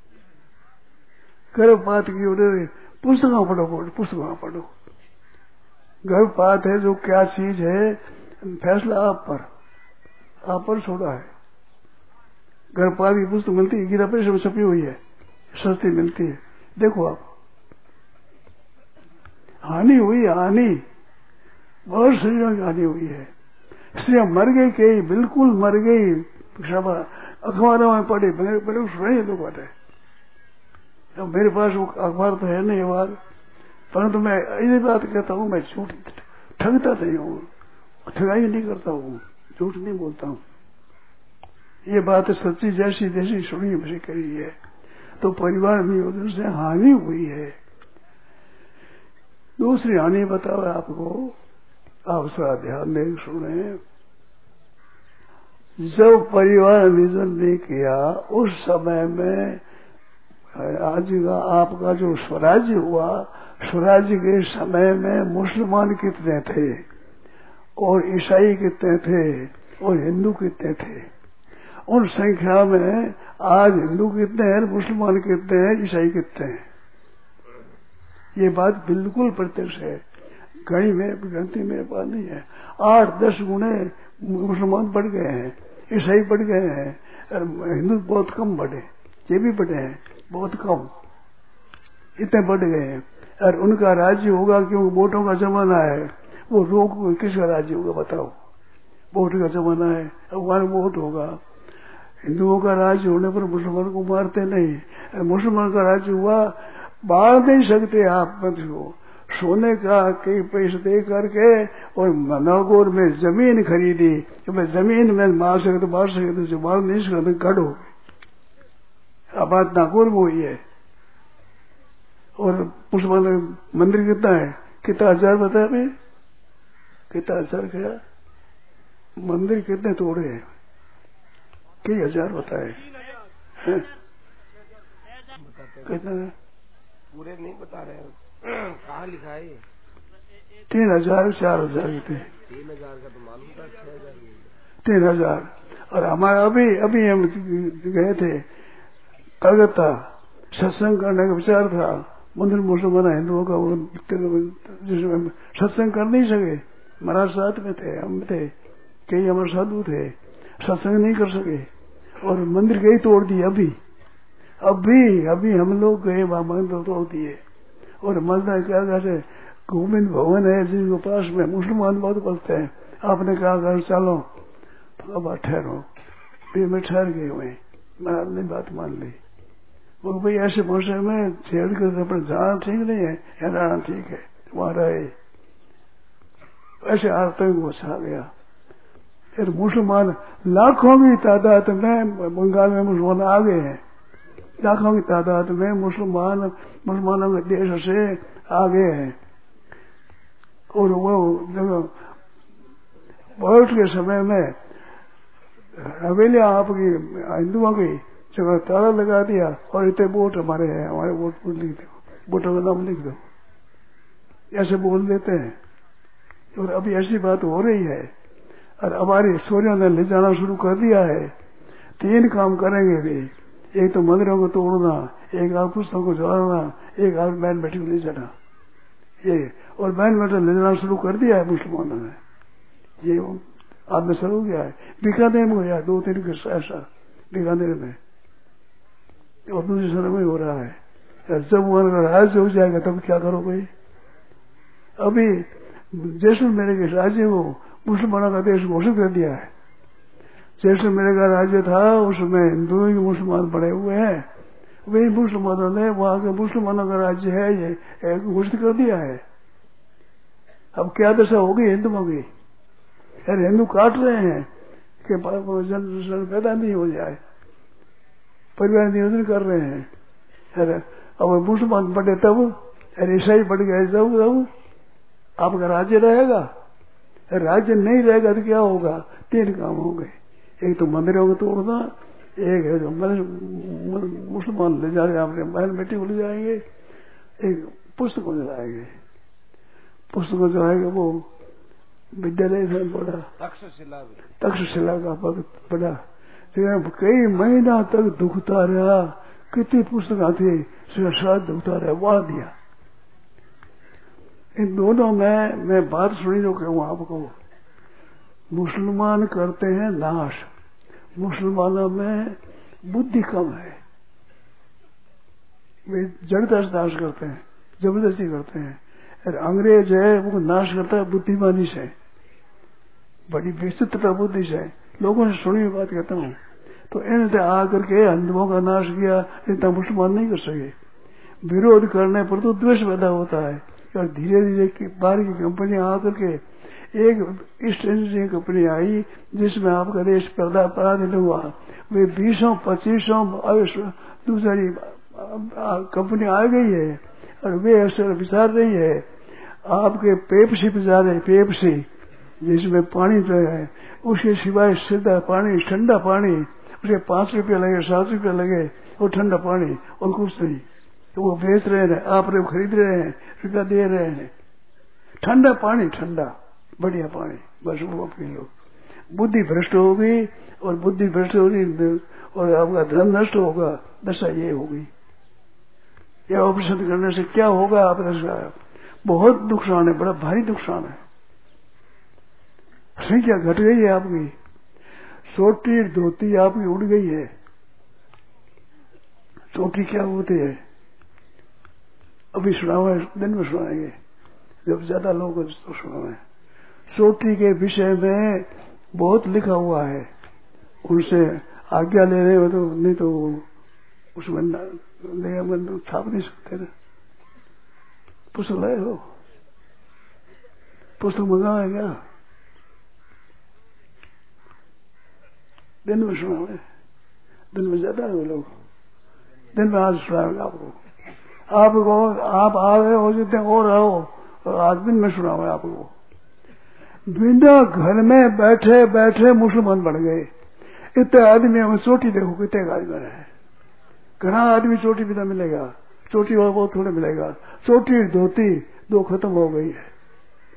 गर्भपात की उन्हें पुस्तकों पढ़ो, पुस्तकों पढ़ो, गर्भपात है जो क्या चीज है, फैसला आप पर, आप पर छोड़ा है। गर्भपात की पुस्तक मिलती है, गीता परिषद में छपी हुई है, सस्ती मिलती है, देखो आप। हानि हुई, हानि बहुत शरीरों की हानि हुई है, स्त्रियां मर गई, कई बिल्कुल मर गई, अखबारों में पढ़े, बड़े सुनाई लोग बात है। तो मेरे पास वो अखबार तो है नहीं बार, परंतु मैं ये बात कहता हूँ, मैं झूठ ठगता नहीं हूँ, ठगाई नहीं करता हूँ, झूठ नहीं बोलता हूँ, ये बात सच्ची जैसी जैसी सुनी वैसी करी है। तो परिवार नियोजन से हानि हुई है। दूसरी हानि बताओ आपको, आप उसका ध्यान दें सुने। जब परिवार नियोजन नहीं किया उस समय में आज का आपका जो स्वराज्य हुआ, स्वराज्य के समय में मुसलमान कितने थे और ईसाई कितने थे और हिंदू कितने थे, उन संख्या में आज हिंदू कितने हैं, मुसलमान कितने हैं, ईसाई कितने हैं, ये बात बिल्कुल प्रत्यक्ष है, गणी में गिनती मेरे पास नहीं है। आठ दस गुणे मुसलमान बढ़ गए हैं, ईसाई बढ़ गए हैं, और हिंदू बहुत कम बढ़े, ये भी बढ़े हैं बहुत कम, इतने बढ़ गए हैं। और उनका राज्य होगा क्योंकि वोटों का जमाना है, वो रोक किसका राज्य होगा बताओ, वोट का जमाना है, अब वहां वोट होगा। हिंदुओं का राज्य होने पर मुसलमान को मारते नहीं, मुसलमान का राज्य हुआ बाढ़ नहीं सकते आप मत हो, सोने का कई पैसे दे करके और नागौर में जमीन खरीदी कि मैं जमीन में मार सके तो मार सके, तो मार नहीं सके तो गढ़ हो गई। अब बात नागौर में हुई है। और मुसलमान मंदिर कितना है, कितना हजार बताया भाई, कितना हजार क्या मंदिर कितने तोड़े हैं, कई हजार बताए कितना पूरे नहीं बता रहे हैं, कहाँ लिखा है तीन हजार चार हजार के थे। तीन हजार का तो मालूम था, छह हजार तीन हजार। और हमारे अभी अभी हम गए थे कलकत्ता, सत्संग करने का विचार था। मंदिर मुसलमान हिंदुओं का वो जिसमें सत्संग कर नहीं सके, महाराज साथ में थे, हम थे, कई हमारे साधु थे, सत्संग नहीं कर सके और मंदिर कई तोड़ दिए। अभी अभी अभी हम लोग गए वहां मंदिर तोड़ दिए। और मजदा क्या कहते गोविंद भवन है जिनको पास में मुसलमान बहुत बसते हैं। आपने कहा घर चलो, तो अब ठहरो, फिर मैं ठहर गए हुए। महाराज ने बात मान ली। वो भाई ऐसे मौसम में छेड़ कर अपने जाना ठीक नहीं है, रहना ठीक है, वहां रहे। ऐसे आतंक वो छा गया। फिर मुसलमान लाखों की तादाद में बंगाल में मुसलमान आ गए हैं, लाखों की तादाद में मुसलमान मुसलमानों के देश से आ गए हैं। और वो जब वोट के समय में हवेलियां आपकी हिंदुओं की जगह ताला लगा दिया और इतने वोट हमारे हैं, हमारे वोट वोट लिख दो, वोटों का नाम लिख दो, ऐसे बोल देते हैं। और अभी ऐसी बात हो रही है। और हमारी सूर्यों ने ले जाना शुरू कर दिया है। तीन काम करेंगे भी, एक तो मंदिरों को तोड़ना, एक आग पुस्तकों को जलाना, एक आग बैन बेटी को ले जाना, ये। और बैन बेटी ले जाना शुरू कर दिया है मुसलमानों ने, ये आप में शुरू हो गया है। बीकानेर में गया दो तीन के ऐसा, बीकानेर में और दूसरे शहर में हो रहा है। जब वहां राज्य हो जाएगा तब क्या करो भाई। अभी जैसलमेर के राज्य को मुसलमानों का देश घोषित कर दिया है। जैसलमेर का राज्य था, उसमें हिंदुओं के मुसलमान पड़े हुए हैं, वही मुसलमानों ने वहां के मुसलमानों का राज्य है ये घोषित कर दिया है। अब क्या दशा होगी हिंदुओं की। अरे हिंदू काट रहे हैं कि जन पैदा नहीं हो जाए, परिवार नियोजन कर रहे हैं। अरे अब मुसलमान बढ़े तब, अरे ईसाई बढ़ गए तब तब आपका राज्य रहेगा। राज्य नहीं रहेगा तो क्या होगा। तीन काम हो गए, एक तो मंदिरों को तोड़ना, एक है जो मुसलमान ले जा रहे अपने बहन बेटी को ले जाएंगे, एक पुस्तकों जलाएंगे, पुस्तकों जलाएंगे। वो विद्यालय से बड़ा तक्षशिला तक्षशिला का भक्त बड़ा कई महीना तक दुखता रहा। कितनी पुस्तक थी, साथ दुखता रहा, वहां दिया। इन दोनों में मैं बात सुनी जो कहूँ आपको। मुसलमान करते हैं नाश, मुसलमानों में बुद्धि कम है, वे जड़ता से नाश करते हैं, जबरदस्ती करते हैं। और अंग्रेज है वो नाश करता है बुद्धिमानी से, बड़ी विचित्र बुद्धि से। लोगों से सुनी हुई बात कहता हूँ। तो इनसे आकर के हिंदुओं का नाश किया, इतना मुसलमान नहीं कर सके। विरोध करने पर तो द्वेष पैदा होता है। और धीरे धीरे बाहर की कंपनियां आकर के, एक ईस्ट इंडिया कंपनी आई जिसमें आपका देश पराधीन हुआ, वे बीसों पच्चीसों दूसरी कंपनी आ गई है और वे अक्सर विचार रही है। आपके पेप्सी विचार है, पेप्सी जिसमें पानी जो है उसके सिवाय सीधा पानी, ठंडा पानी, उसे पांच रुपया लगे, सात रुपया लगे, और ठंडा पानी और कुछ नहीं। तो वो बेच रहे हैं, आप खरीद रहे हैं, रुपया दे रहे हैं। ठंडा पानी, ठंडा बढ़िया पानी, बस वो पी लो। बुद्धि भ्रष्ट होगी, और बुद्धि भ्रष्ट होगी और आपका धन नष्ट होगा। दशा ये होगी। ये ऑपरेशन करने से क्या होगा, आप दशा बहुत नुकसान है, बड़ा भारी नुकसान है। संख्या घट गई है आपकी, सोटी धोती आपकी उड़ गई है। सोटी क्या होती है अभी सुनाओ, दिन में सुनाएंगे जब ज्यादा लोग तो सुनाओ। सोटी के विषय में बहुत लिखा हुआ है, उनसे आज्ञा ले रहे हो तो, नहीं तो उसमें ले छाप नहीं सकते ना। पुस्तक लाए हो, पुस्तक मंगाओ क्या, दिन में सुनाओगे, दिन में ज्यादा है वो लोग, दिन में आज सुनाएंगे आपको। आपको आप आ गए हो जितने और रहो, और आज दिन में सुनाओगे आपको। बिना घर में बैठे बैठे मुसलमान बढ़ गए। इतने आदमी में चोटी देखो कितने आदमी है, घना आदमी चोटी बिना मिलेगा, चोटी और बहुत थोड़े मिलेगा। चोटी धोती दो खत्म हो गई है,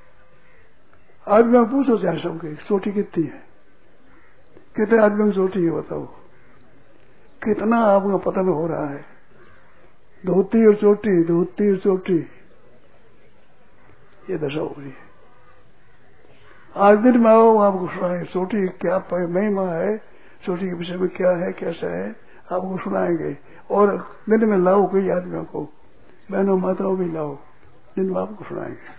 आदमी में पूछो चाहे सबके चोटी कितनी है, कितने आदमी की चोटी है बताओ, कितना आपका पतन हो रहा है। धोती और चोटी, धोती और चोटी, ये दशा हो रही है। आज दिन में आओ आपको सुनाएंगे चोटी क्या महिमा है, चोटी के विषय में क्या है कैसा है आपको सुनाएंगे। और दिन में लाओ कई आदमियों को, बहनों माताओं भी लाओ, दिन में आपको सुनाएंगे।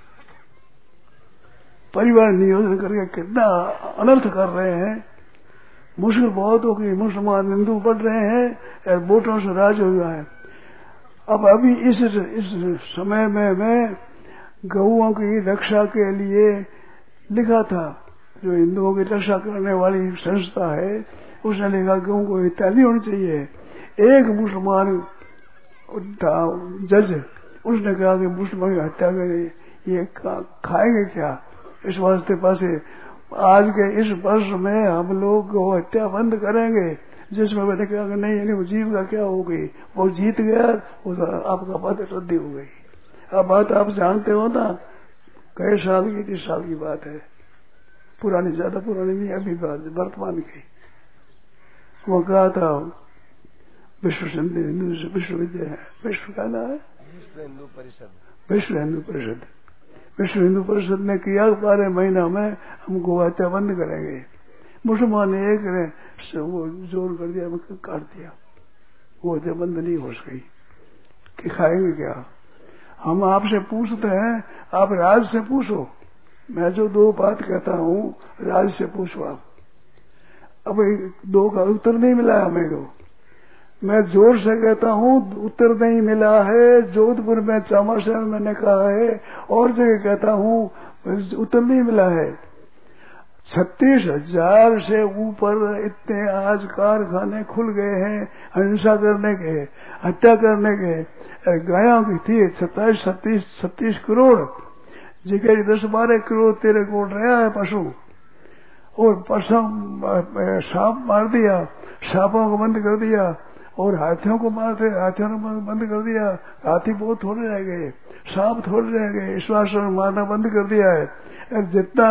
परिवार नियोजन करके कितना अनर्थ कर रहे हैं। मुश्किल बहुत होगी, मुसलमान हिंदू बढ़ रहे हैं और वोटों से राज हो गया है। अब अभी इस इस समय में मैं गौओं की रक्षा के लिए लिखा था, जो हिंदुओं की रक्षा करने वाली संस्था है उसने लिखा गौ को हत्या नहीं होनी चाहिए। एक मुसलमान था जज, उसने कहा कि मुसलमान की हत्या करें, ये खाएंगे क्या। इस वास्ते पासे आज के इस वर्ष में हम लोग गौ हत्या बंद करेंगे। जिसमें मैंने कहा कि नहीं नहीं वो जीव का क्या हो गई, वो जीत गया, वो आपका बात रद्दी हो गई। अब बात आप जानते हो ना, कई साल की तीस साल की बात है, पुरानी ज्यादा पुरानी नहीं, अभी बात वर्तमान की। वो कहा था विश्व हिंदू विश्वविद्यालय, विश्व का नाम है विश्व हिंदू परिषद, विश्व हिंदू परिषद, विश्व हिंदू परिषद ने किया बारह महीना में हम गौ हत्या बंद करेंगे। मुसलमान ने एक ने वो जोर कर दिया, काट दिया, वो हत्या बंद नहीं हो सकी कि खाएंगे क्या। हम आपसे पूछते हैं, आप राज से पूछो। मैं जो दो बात कहता हूँ राज से पूछो आप। अब दो का उत्तर नहीं मिला हमें को, मैं जोर से कहता हूँ उत्तर नहीं मिला है। जोधपुर में चामाशहर मैंने कहा है, और जगह कहता हूँ उत्तर नहीं मिला है। छत्तीस हजार से ऊपर इतने आज कारखाने खुल गए हैं हिंसा करने के, हत्या करने के। गायों की थी सत्ताईस छत्तीस छत्तीस करोड़, जगह दस बारह करोड़ तेरह करोड़ रहा है पशु। और पशु सांप मार दिया, सांपों को बंद कर दिया, और हाथियों को मारते, हाथियों को बंद कर दिया। हाथी बहुत थोड़े रह गए, सांप थोड़े रह गए, ईश्वर से मारना बंद कर दिया है। और जितना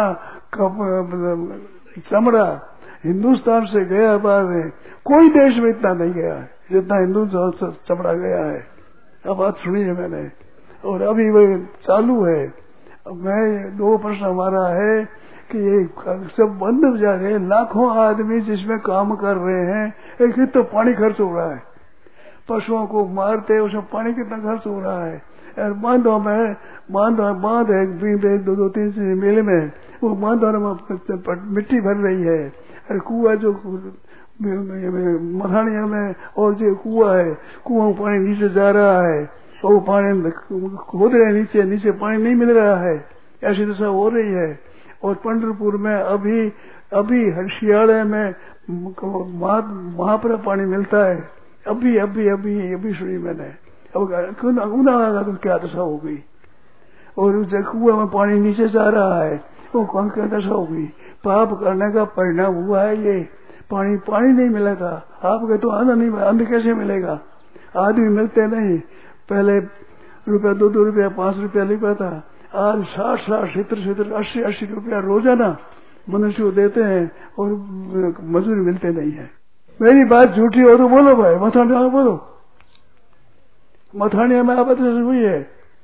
चमड़ा हिंदुस्तान से गया बाद में कोई देश में इतना नहीं गया है जितना हिंदू चमड़ा गया है। अब बात सुनी है मैंने, और अभी वही चालू है। मैं दो प्रश्न हमारा है कि ये सब बंद हो जा रहे हैं। लाखों आदमी जिसमें काम कर रहे हैं, एक ही तो पानी खर्च हो रहा है। पशुओं को मारते उसमें पानी कितना खर्च हो रहा है। और बांधों में बांध बांध है दो दो तीन तीन मेले में, वो बांधों में मिट्टी भर रही है। और कुआ जो मखानिया में और जो कुआ है, कुआ पानी नीचे जा रहा है, और पानी खोद रहे नीचे, नीचे पानी नहीं मिल रहा है। ऐसी दशा हो रही है। और पंढरपुर में अभी अभी हरसियाड़े में महापुरा पानी मिलता है, अभी अभी अभी अभी सुनी मैंने। अब उना तो क्या दशा हो गई। और उस कुआ में पानी नीचे जा रहा है, वो कौन क्या दशा हो गई। पाप करने का परिणाम हुआ है ये। पानी पानी नहीं मिला था, आपके तो अन्न नहीं, अन्न कैसे मिलेगा। आदमी मिलते नहीं, पहले रुपया दो दो रुपया पांच रुपया लिखा था, आज साठ साठ सत्तर सत्तर अस्सी अस्सी रुपया रोजाना मनुष्य को देते हैं, और मजदूरी मिलते नहीं है। मेरी बात झूठी हो तो बोलो भाई, मथानिया में बोलो, मथानिया में आपत्ति हुई है,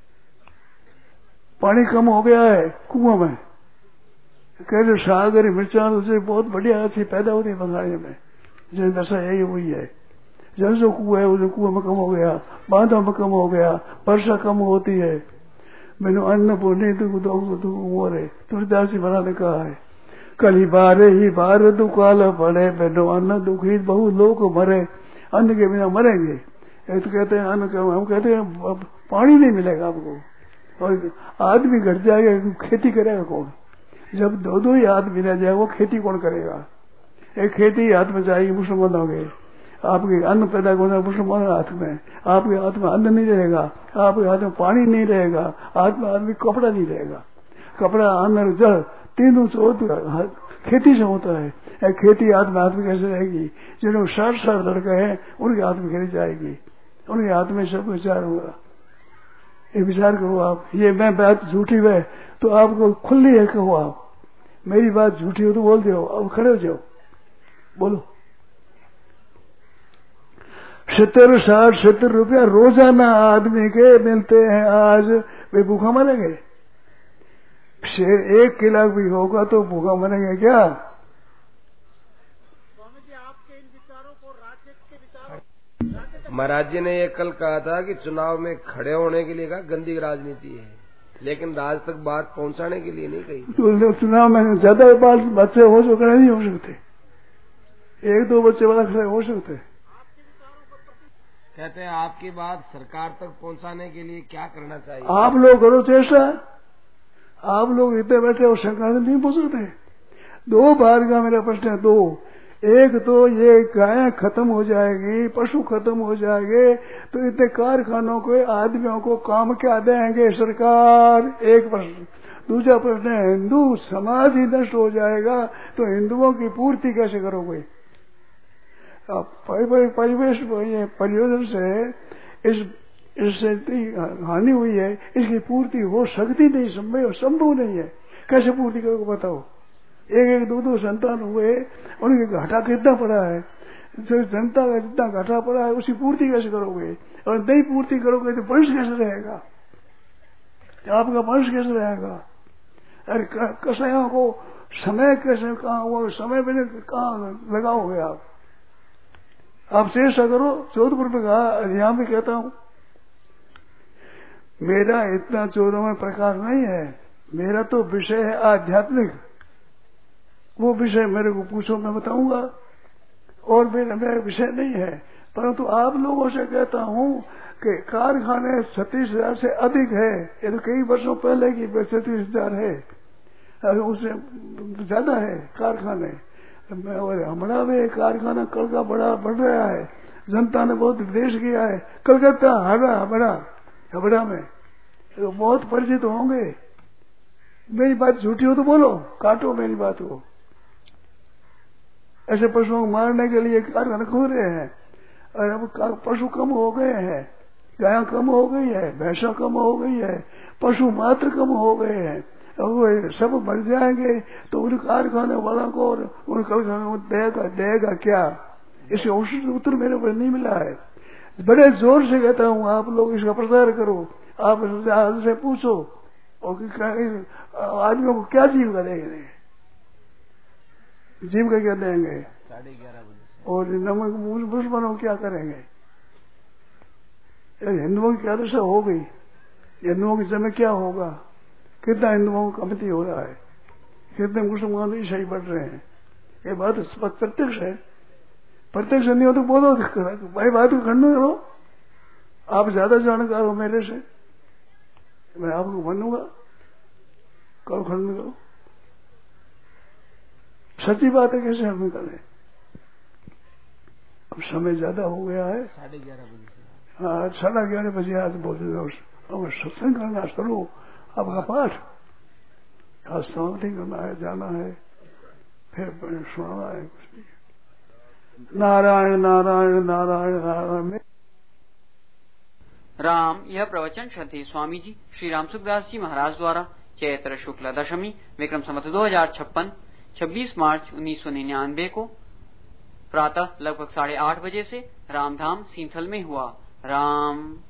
पानी कम हो गया है कुओं में। कहते सागरी मिर्चा उसे बहुत बढ़िया अच्छी पैदा होती है मथानिया में। जिन दशा यही हुई है, जब जो कुआ है वो कुआ में कम हो गया, बांधों में कम हो गया, वर्षा कम होती है। मैंने अन्न पूर्णी मोरे तुलसीदास जी महाराज ने कहा है, कली बारे ही बार दुकाल पड़े, मैंने अन्न दुखी बहु लोग मरे। अन्न के बिना मरेंगे। एक तो कहते हैं अन्न का, हम कहते हैं पानी नहीं मिलेगा आपको, और आदमी घट जाएगा, खेती करेगा कौन। जब दो दो ही आदमी रह जाए वो खेती कौन करेगा। एक खेती हाथ में जाएगी मुसलमान हो गए, आपके अन्न पैदा करना मुसलमान हाथ में, आपके हाथ में अन्न नहीं रहेगा, आपके हाथ में पानी नहीं रहेगा, हाथ में आदमी कपड़ा नहीं रहेगा। कपड़ा अन्न जल तीनों से खेती से होता है। खेती हाथ में हाथ में कैसे रहेगी। जिन्होंने साठ साठ लड़के हैं उनके हाथ में खेती जाएगी, उनके हाथ में सब विचार होगा। ये विचार करो आप। ये मैं बात झूठी है तो आपको खुली है, कहो आप मेरी बात झूठी हो तो बोल दो, अब खड़े हो जाओ, बोलो। सत्तर साठ सत्तर रुपया रोजाना आदमी के मिलते हैं आज, वे भूखा मरेंगे? शेर एक किला भी होगा तो भूखा मरेंगे क्या? स्वामी जी, आपके इन विचारों को राजनीति के विचारों, महाराज जी ने ये कल कहा था कि चुनाव में खड़े होने के लिए कहा गंदी राजनीति है, लेकिन राज तक बात पहुंचाने के लिए नहीं कही। तो चुनाव में ज्यादा बात बच्चे हो जो खड़े नहीं हो सकते, एक दो बच्चे वाला खड़े हो सकते। कहते हैं आपकी बात सरकार तक पहुंचाने के लिए क्या करना चाहिए? आप लोग करो चेष्टा, आप लोग इतने बैठे और सरकार नहीं पहुंच सकते। दो बार का मेरा प्रश्न है, दो। एक तो ये गायें खत्म हो जाएगी, पशु खत्म हो जाएंगे तो इतने कारखानों को आदमियों को काम क्या देंगे सरकार? एक प्रश्न। दूसरा प्रश्न है, हिंदू समाज ही नष्ट हो जाएगा तो हिंदुओं की पूर्ति कैसे करोगे? परिवेश परियोजना से इस इससे हानि हुई है, इसकी पूर्ति हो सकती नहीं, संभव संभव नहीं है। कैसे पूर्ति करोगे बताओ? एक एक दो दो संतान हुए, उनके घाटा कितना पड़ा है, जो जनता का जितना घाटा पड़ा है उसकी पूर्ति कैसे करोगे? और नहीं पूर्ति करोगे तो वंश कैसे रहेगा? आपका वंश कैसे रहेगा? अरे कसायों को समय कैसे, कहाँ हुआ समय मैंने कहाँ लगाओगे आप? आप चेष्टा करो। जोधपुर में कहा, यहां भी कहता हूं, मेरा इतना चोरों में प्रकार नहीं है, मेरा तो विषय है आध्यात्मिक। वो विषय मेरे को पूछो, मैं बताऊंगा, और मेरा मेरा विषय नहीं है। परंतु आप लोगों से कहता हूं कि कारखाने छत्तीस हजार से अधिक है, ये तो कई वर्षों पहले की छत्तीस हजार है, उससे ज्यादा है कारखाने। और हमारा में कारखाना कल का बड़ा बढ़ रहा है, जनता ने बहुत विदेश किया है। कलकत्ता हरा हबड़ा हबड़ा में तो बहुत परिचित होंगे। मेरी बात झूठी हो तो बोलो, काटो मेरी बात को। ऐसे पशुओं को मारने के लिए कारखाने खोल रहे हैं, और अब पशु कम हो गए हैं, गायें कम हो गई है, भैंसा कम हो गई है, पशु मात्र कम हो गए हैं, वो सब मर जाएंगे तो उन कारखाने वाला को और उन कारखाने को देगा देगा क्या? इसका उत्तर मेरे को नहीं मिला है। बड़े जोर से कहता हूँ, आप लोग इसका प्रचार करो, आप आज से पूछो और आदमियों को क्या जीविका देंगे, जीविका क्या देंगे? साढ़े ग्यारह बजे और नमक मुसलमानों क्या करेंगे? हिंदुओं की क्या दशा हो गई? हिंदुओं के समय क्या होगा? कितना हिंदुओं का कमती हो रहा है, कितने मुसलमान ईसाई बढ़ रहे हैं। ये बात प्रत्यक्ष है, प्रत्यक्ष नहीं हो तो बोलो भाई, बात को खंडन करो। आप ज्यादा जानकार हो मेरे से, मैं आपको बनूंगा, करो खंडन करो। सच्ची बात है, कैसे हम करें? अब समय ज्यादा हो गया है, साढ़े ग्यारह बजे से। हाँ, साढ़े ग्यारह बजे आज बोलते अब सत्संग करना शुरू, आपका पाठ आज समाप्ति करना है, जाना है, फिर सुनाना है कुछ भी। नारायण नारायण नारायण नारायण। राम यह प्रवचन श्रद्धेय स्वामी जी श्री राम सुखदास जी महाराज द्वारा चैत्र शुक्ल दशमी विक्रम संवत दो हजार छप्पन छब्बीस मार्च उन्नीस सौ निन्यानवे को प्रातः लगभग साढ़े आठ बजे से रामधाम सींथल में हुआ। राम